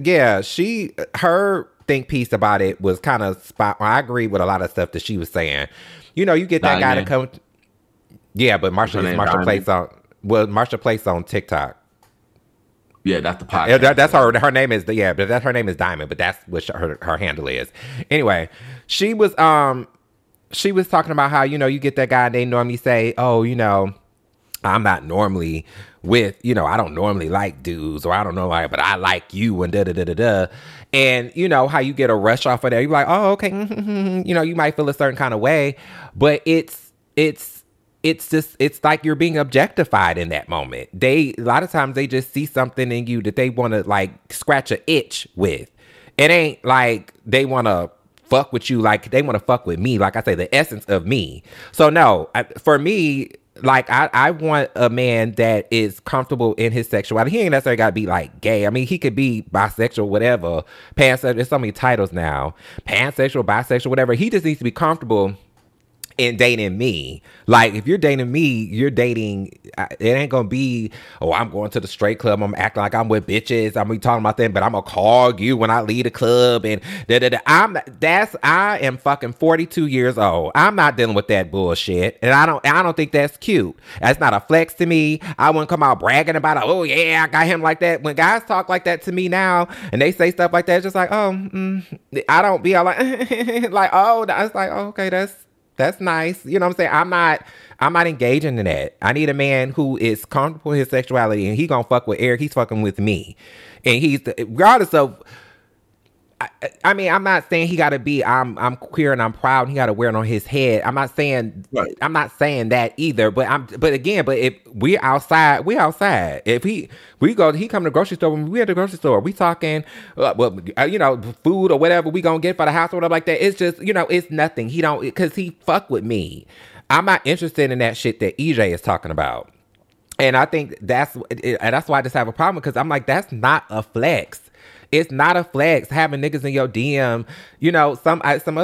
Her think piece about it was kind of spot on. I agree with a lot of stuff that she was saying. You get that guy to come. Yeah, but Marsha Plates on TikTok. Yeah, that's the podcast. Yeah, that's her name is but her name is Diamond, but that's what her handle is. Anyway, she was talking about how, you get that guy and they normally say, oh, I'm not normally with, I don't normally like dudes, or I don't know, but I like you and da-da-da-da-da. And, how you get a rush off of that. You're like, oh, okay. You might feel a certain kind of way, but it's like you're being objectified in that moment. A lot of times they just see something in you that they want to like scratch an itch with. It ain't like they want to fuck with you like they want to fuck with me. Like I say, the essence of me. So no, for me, like I want a man that is comfortable in his sexuality. He ain't necessarily got to be like gay. I mean, he could be bisexual, whatever. Pansexual. There's so many titles now. Pansexual, bisexual, whatever. He just needs to be comfortable in dating me. Like, if you're dating me, you're dating, it ain't gonna be, oh, I'm going to the straight club, I'm acting like I'm with bitches, I'm talking about them, but I'm gonna call you when I leave the club and I am fucking 42 years old. I'm not dealing with that bullshit, and I don't think that's cute. That's not a flex to me. I wouldn't come out bragging about it. Oh yeah, I got him like that. When guys talk like that to me now and they say stuff like that, it's just like, I don't be all like like, oh, it's like, oh, okay, that's nice. You know what I'm saying? I'm not engaging in that. I need a man who is comfortable with his sexuality, and he gonna fuck with Eric. He's fucking with me. And regardless of, I mean, I'm not saying he gotta be, I'm queer and I'm proud and he gotta wear it on his head. I'm not saying that either. But if we're outside, we outside. If he come to the grocery store, when we at the grocery store, we talking, food or whatever we gonna get for the house or whatever like that. It's just, it's nothing. He don't, because he fuck with me. I'm not interested in that shit that EJ is talking about. And I think that's why I just have a problem, because I'm like, that's not a flex. It's not a flex having niggas in your DM. Some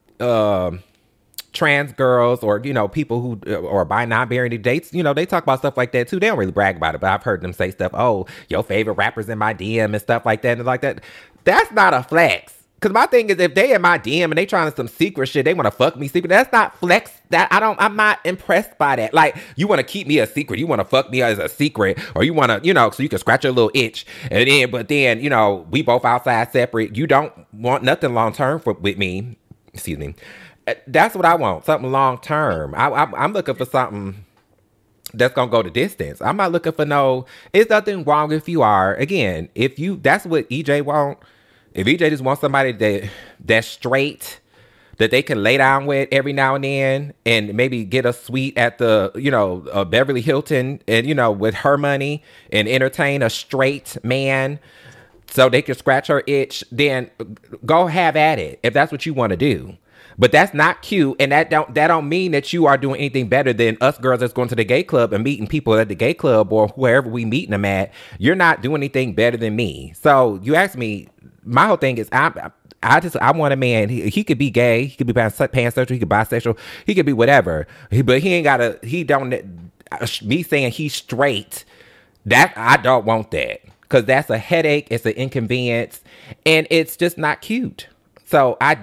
other trans girls or, people who or non-binary dates, they talk about stuff like that too. They don't really brag about it, but I've heard them say stuff, oh, your favorite rappers in my DM and stuff like that and like that. That's not a flex. Because my thing is, if they in my DM and they trying some secret shit, they want to fuck me secret. That's not flex. I'm not impressed by that. Like, you want to keep me a secret. You want to fuck me as a secret, or you want to, so you can scratch your little itch. But then, we both outside separate. You don't want nothing long term with me. Excuse me. That's what I want. Something long term. I'm looking for something that's gonna go the distance. I'm not looking for it's nothing wrong if you are. Again, that's what EJ want. If EJ just wants somebody that's straight, that they can lay down with every now and then, and maybe get a suite at the, Beverly Hilton, and, with her money, and entertain a straight man so they can scratch her itch, then go have at it if that's what you want to do. But that's not cute, and that don't mean that you are doing anything better than us girls that's going to the gay club and meeting people at the gay club or wherever we meeting them at. You're not doing anything better than me. So you ask me, my whole thing is I want a man. He could be gay, he could be pansexual, he could be bisexual, he could be whatever. But he ain't gotta. He don't. Me saying he's straight, that I don't want that, because that's a headache. It's an inconvenience, and it's just not cute. So I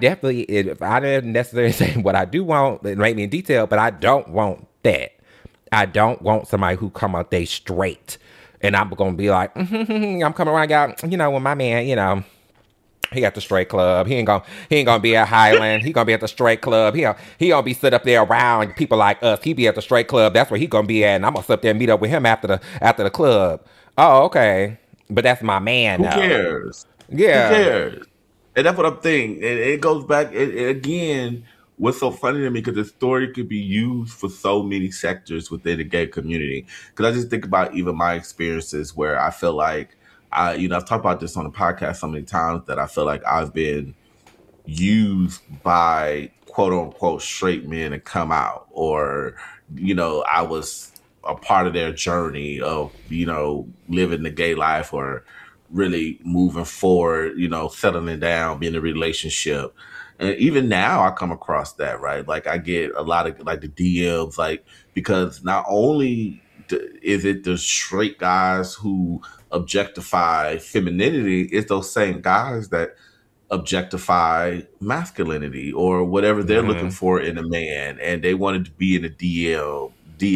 didn't necessarily say what I do want, maybe in detail, but I don't want that. I don't want somebody who come out there straight, and I'm gonna be like, I'm coming around, y'all. When my man, He at the straight club. He ain't gonna be at Highland. He gonna be at the straight club. He gonna be sit up there around people like us. He be at the straight club. That's where he gonna be at. And I'm gonna sit up there and meet up with him after the club. Oh, okay. But that's my man. Who cares? Yeah. Who cares? And that's what I'm thinking. It goes back again. What's so funny to me, because the story could be used for so many sectors within the gay community. Because I just think about even my experiences where I feel like I've talked about this on the podcast so many times that I feel like I've been used by quote unquote straight men to come out, or, I was a part of their journey of, living the gay life or really moving forward, settling down, being in a relationship. And even now I come across that, right? Like I get a lot of like the DMs, like, because not only is it the straight guys who objectify femininity, it's those same guys that objectify masculinity or whatever they're looking for in a man. And they wanted to be in a DMs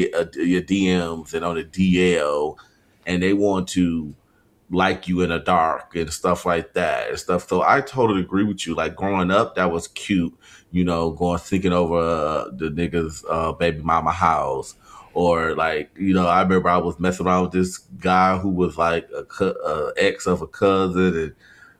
and on a DL, and they want to like you in the dark and stuff like that and stuff. So I totally agree with you. Like growing up, that was cute, thinking over the nigga's baby mama house. Or like, I remember I was messing around with this guy who was like a ex of a cousin,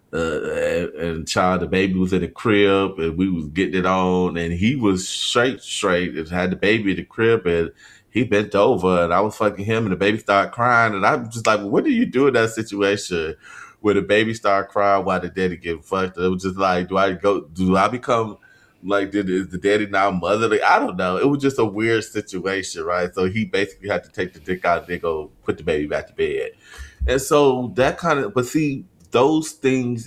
and the baby was in the crib and we was getting it on, and he was straight and had the baby in the crib, and he bent over and I was fucking him and the baby started crying. And I'm just like, what do you do in that situation where the baby started crying while the daddy getting fucked? It was just like, do I become like, is the daddy now motherly? I don't know. It was just a weird situation, right? So he basically had to take the dick out and they go put the baby back to bed. And so that but see, those things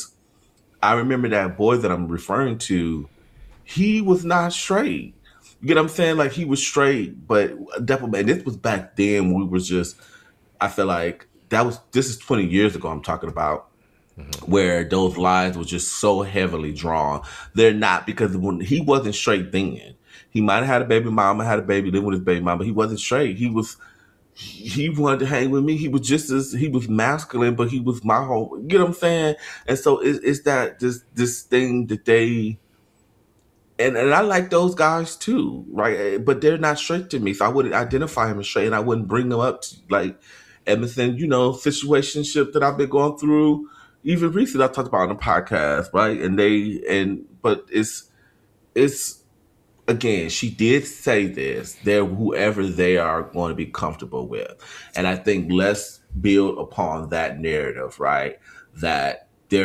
I remember that boy that I'm referring to, he was not straight. You get what I'm saying? Like he was straight, but definitely, and this was back then. We was just, I feel like this is 20 years ago I'm talking about, where those lines were just so heavily drawn. They're not, because when he wasn't straight then, he might have had a baby mama, had a baby, lived with his baby mama, but he wasn't straight. He wanted to hang with me. He was masculine, but he was my whole, you know what I'm saying? And so it's that this thing that they, and I like those guys too, right? But they're not straight to me. So I wouldn't identify him as straight, and I wouldn't bring them up to, like, Emerson, situationship that I've been going through. Even recently I talked about on the podcast, right? But it's again, she did say this, they're whoever they are going to be comfortable with. And I think let's build upon that narrative, right? That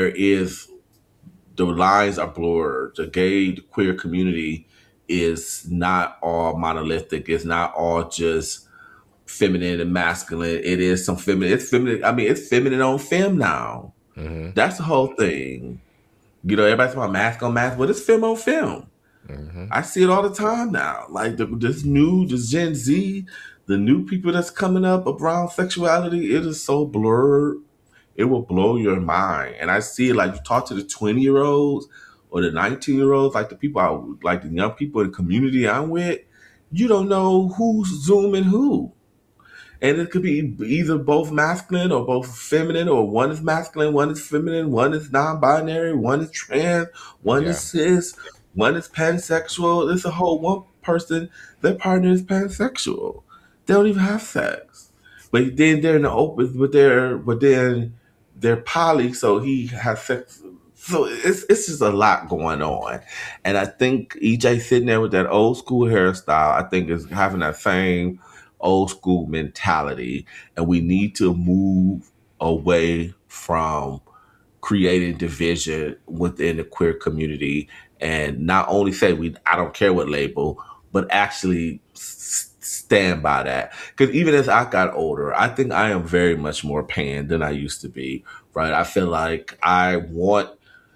the lines are blurred. The gay, the queer community is not all monolithic. It's not all just feminine and masculine. It is some feminine. It's feminine. I mean, it's feminine on femme now. Mm-hmm. That's the whole thing. Everybody's talking about mask on mask, but it's femme on femme. Mm-hmm. I see it all the time now. Like this Gen Z, the new people that's coming up around sexuality, it is so blurred. It will blow your mind. And I see it, like, you talk to the 20-year-olds or the 19-year-olds, like like the young people in the community I'm with, you don't know who's Zooming who. And it could be either both masculine or both feminine, or one is masculine, one is feminine, one is non-binary, one is trans, one is cis, one is pansexual. It's a whole one person, their partner is pansexual. They don't even have sex. But then they're in the open, but then they're poly, so he has sex. So it's just a lot going on. And I think EJ sitting there with that old school hairstyle, I think is having that same old school mentality. And we need to move away from creating division within the queer community, and not only say I don't care what label, but actually stand by that. Because even as I got older, I think I am very much more pan than I used to be, right? I feel like I want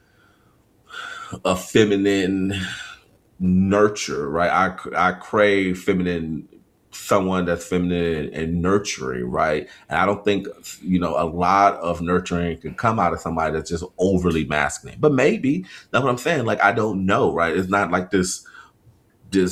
a feminine nurture, right? I crave someone that's feminine and nurturing, right? And I don't think, a lot of nurturing can come out of somebody that's just overly masculine. But maybe, that's what I'm saying. Like, I don't know, right? It's not like this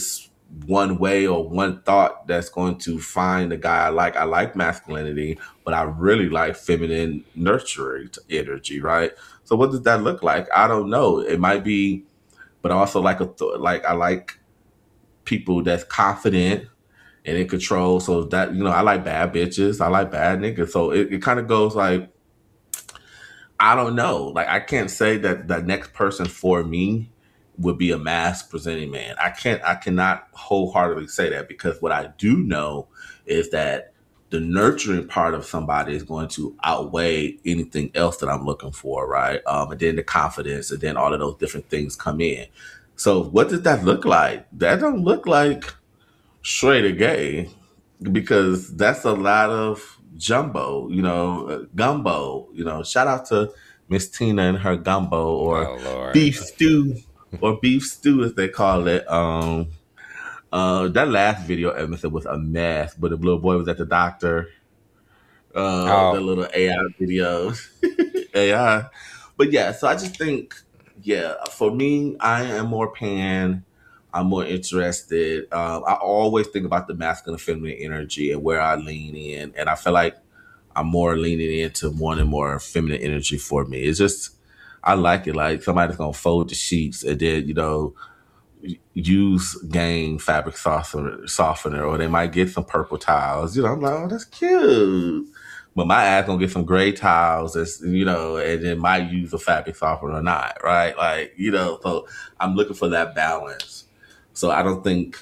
one way or one thought that's going to find the guy I like. I like masculinity, but I really like feminine nurturing energy, right? So what does that look like? I don't know. It might be, but I also like I like people that's confident and in control. So that, I like bad bitches. I like bad niggas. So it kind of goes like, I don't know. Like, I can't say that the next person for me would be a mass presenting man. I cannot wholeheartedly say that, because what I do know is that the nurturing part of somebody is going to outweigh anything else that I'm looking for, right? And then the confidence, and then all of those different things come in. So what does that look like? That don't look like straight or gay, because that's a lot of jumbo, gumbo. Shout out to Miss Tina and her gumbo, or beef stew, as they call it. That last video episode was a mess, but the little boy was at the doctor. The little AI videos, AI. But yeah, so I just think, for me, I am more pan. I'm more interested. I always think about the masculine, feminine energy and where I lean in, and I feel like I'm more leaning into more and more feminine energy for me. It's just, I like it. Like, somebody's gonna fold the sheets and then, use Gain fabric softener, or they might get some purple towels. I'm like, oh, that's cute. But my ass gonna get some gray towels, and then might use a fabric softener or not, right? Like, so I'm looking for that balance. So I don't think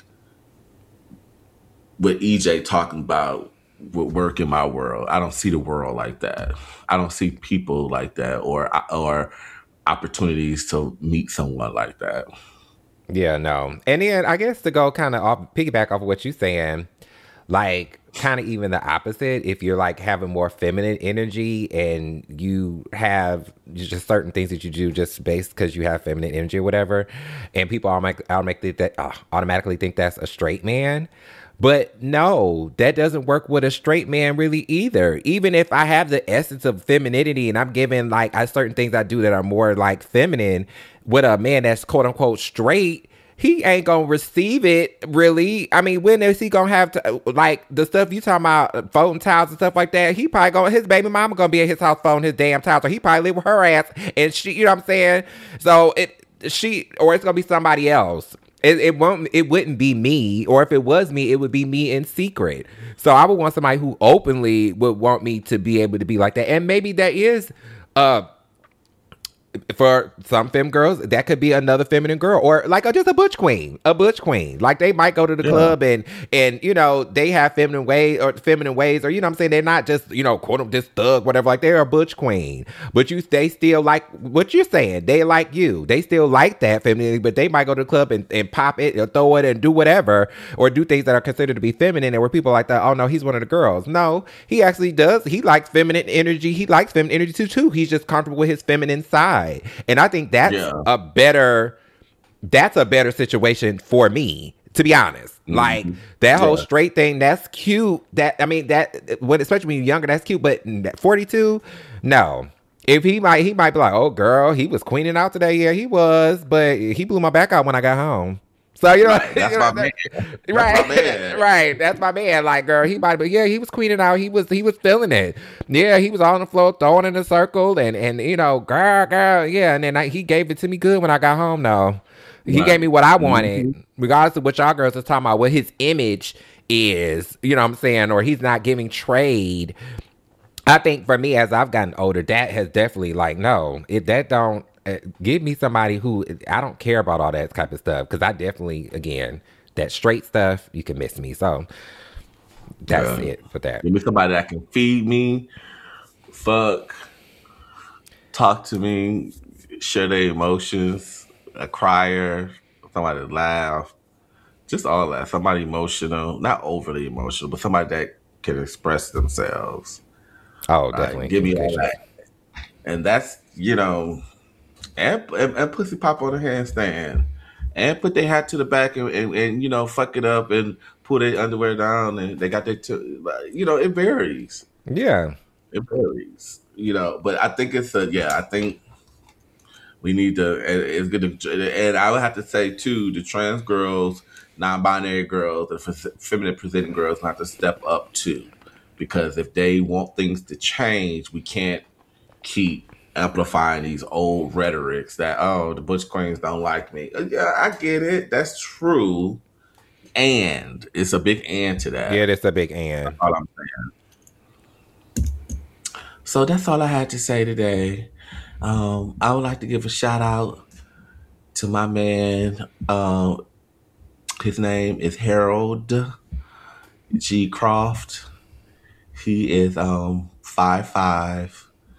what EJ talking about would work in my world. I don't see the world like that. I don't see people like that, or opportunities to meet someone like that. Yeah, no. And then I guess to go kind of piggyback off of what you're saying, like, kind of even the opposite. If you're like having more feminine energy and you have just certain things that you do just based because you have feminine energy or whatever, and people automatically think that's a straight man. But no, that doesn't work with a straight man really either. Even if I have the essence of femininity and I'm given like certain things I do that are more like feminine, with a man that's quote unquote straight, he ain't gonna receive it really. I mean, when is he gonna have to, like, the stuff you talking about, folding towels and stuff like that? He probably his baby mama gonna be at his house folding his damn towels, or he probably live with her ass, and she, you know what I'm saying? So it's gonna be somebody else. It wouldn't be me, or if it was me, it would be me in secret. So I would want somebody who openly would want me to be able to be like that, and maybe that is for some femme girls, that could be another feminine girl, or like just a butch queen. Like, they might go to the club and they have feminine ways, or what I'm saying, they're not just quote just thug, whatever. Like, they're a butch queen, but they still like what you're saying. They like you. They still like that femininity, but they might go to the club and pop it or throw it and do whatever, or do things that are considered to be feminine, and where people are like that, oh no, he's one of the girls. No, he actually does. He likes feminine energy. He likes feminine energy too. He's just comfortable with his feminine side. And I think that's a better situation for me, to be honest. Mm-hmm. Like, that whole straight thing, that's cute. Especially when you're younger, that's cute. But 42, no. If he might be like, oh girl, he was queening out today. Yeah, he was, but he blew my back out when I got home. So that's my man. Right, that's my man. Like, girl, he might, but yeah, he was queening out. He was feeling it. Yeah, he was on the floor throwing in a circle, and girl, yeah. And then he gave it to me good when I got home. No, he gave me what I wanted, regardless of what y'all girls are talking about. What his image is, you know what I'm saying, or he's not giving trade. I think for me, as I've gotten older, that has definitely give me somebody who, I don't care about all that type of stuff, because I definitely, again, that straight stuff, you can miss me. So that's it for that. Give me somebody that can feed me, fuck, talk to me, share their emotions, a crier, somebody to laugh, just all that. Somebody emotional, not overly emotional, but somebody that can express themselves. Oh, definitely. Give me all that. And that's, and pussy pop on a handstand, and put their hat to the back and fuck it up and pull their underwear down, and they got their it varies. Yeah, it varies. But I think I think we need to. It's good to, and I would have to say too, the trans girls non-binary girls and feminine presenting girls have to step up too, because if they want things to change, we can't keep amplifying these old rhetorics that, oh, the butch queens don't like me. Yeah, I get it. That's true. And it's a big and to that. Yeah, it's a big and. That's all I'm saying. So that's all I had to say today. I would like to give a shout out to my man. His name is Harold G. Croft. He is 5'5".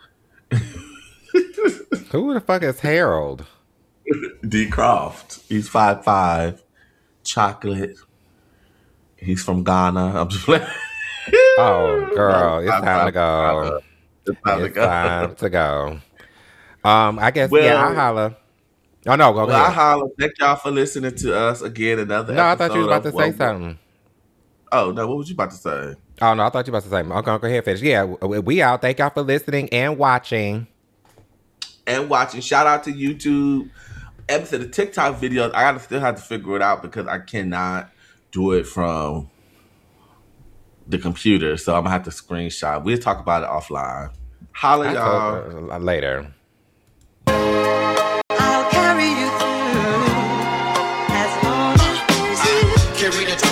Who the fuck is Harold? D. Croft. He's 5'5". Chocolate. He's from Ghana. I'm just playing. Oh, girl, it's time to go. It's time to go. I guess, I'll holla. Oh, no, go ahead. I holla. Thank y'all for listening to us again. Another episode. I thought you was about to say something. Oh, no, what was you about to say? Oh, no, I thought you were about to say something. Okay, go ahead, finish. Yeah, we out. Thank y'all for listening and watching. Shout out to YouTube. Episode of TikTok videos. I still have to figure it out because I cannot do it from the computer. So I'm going to have to screenshot. We'll talk about it offline. Holla, y'all. Later. I'll carry you through as long as you carry the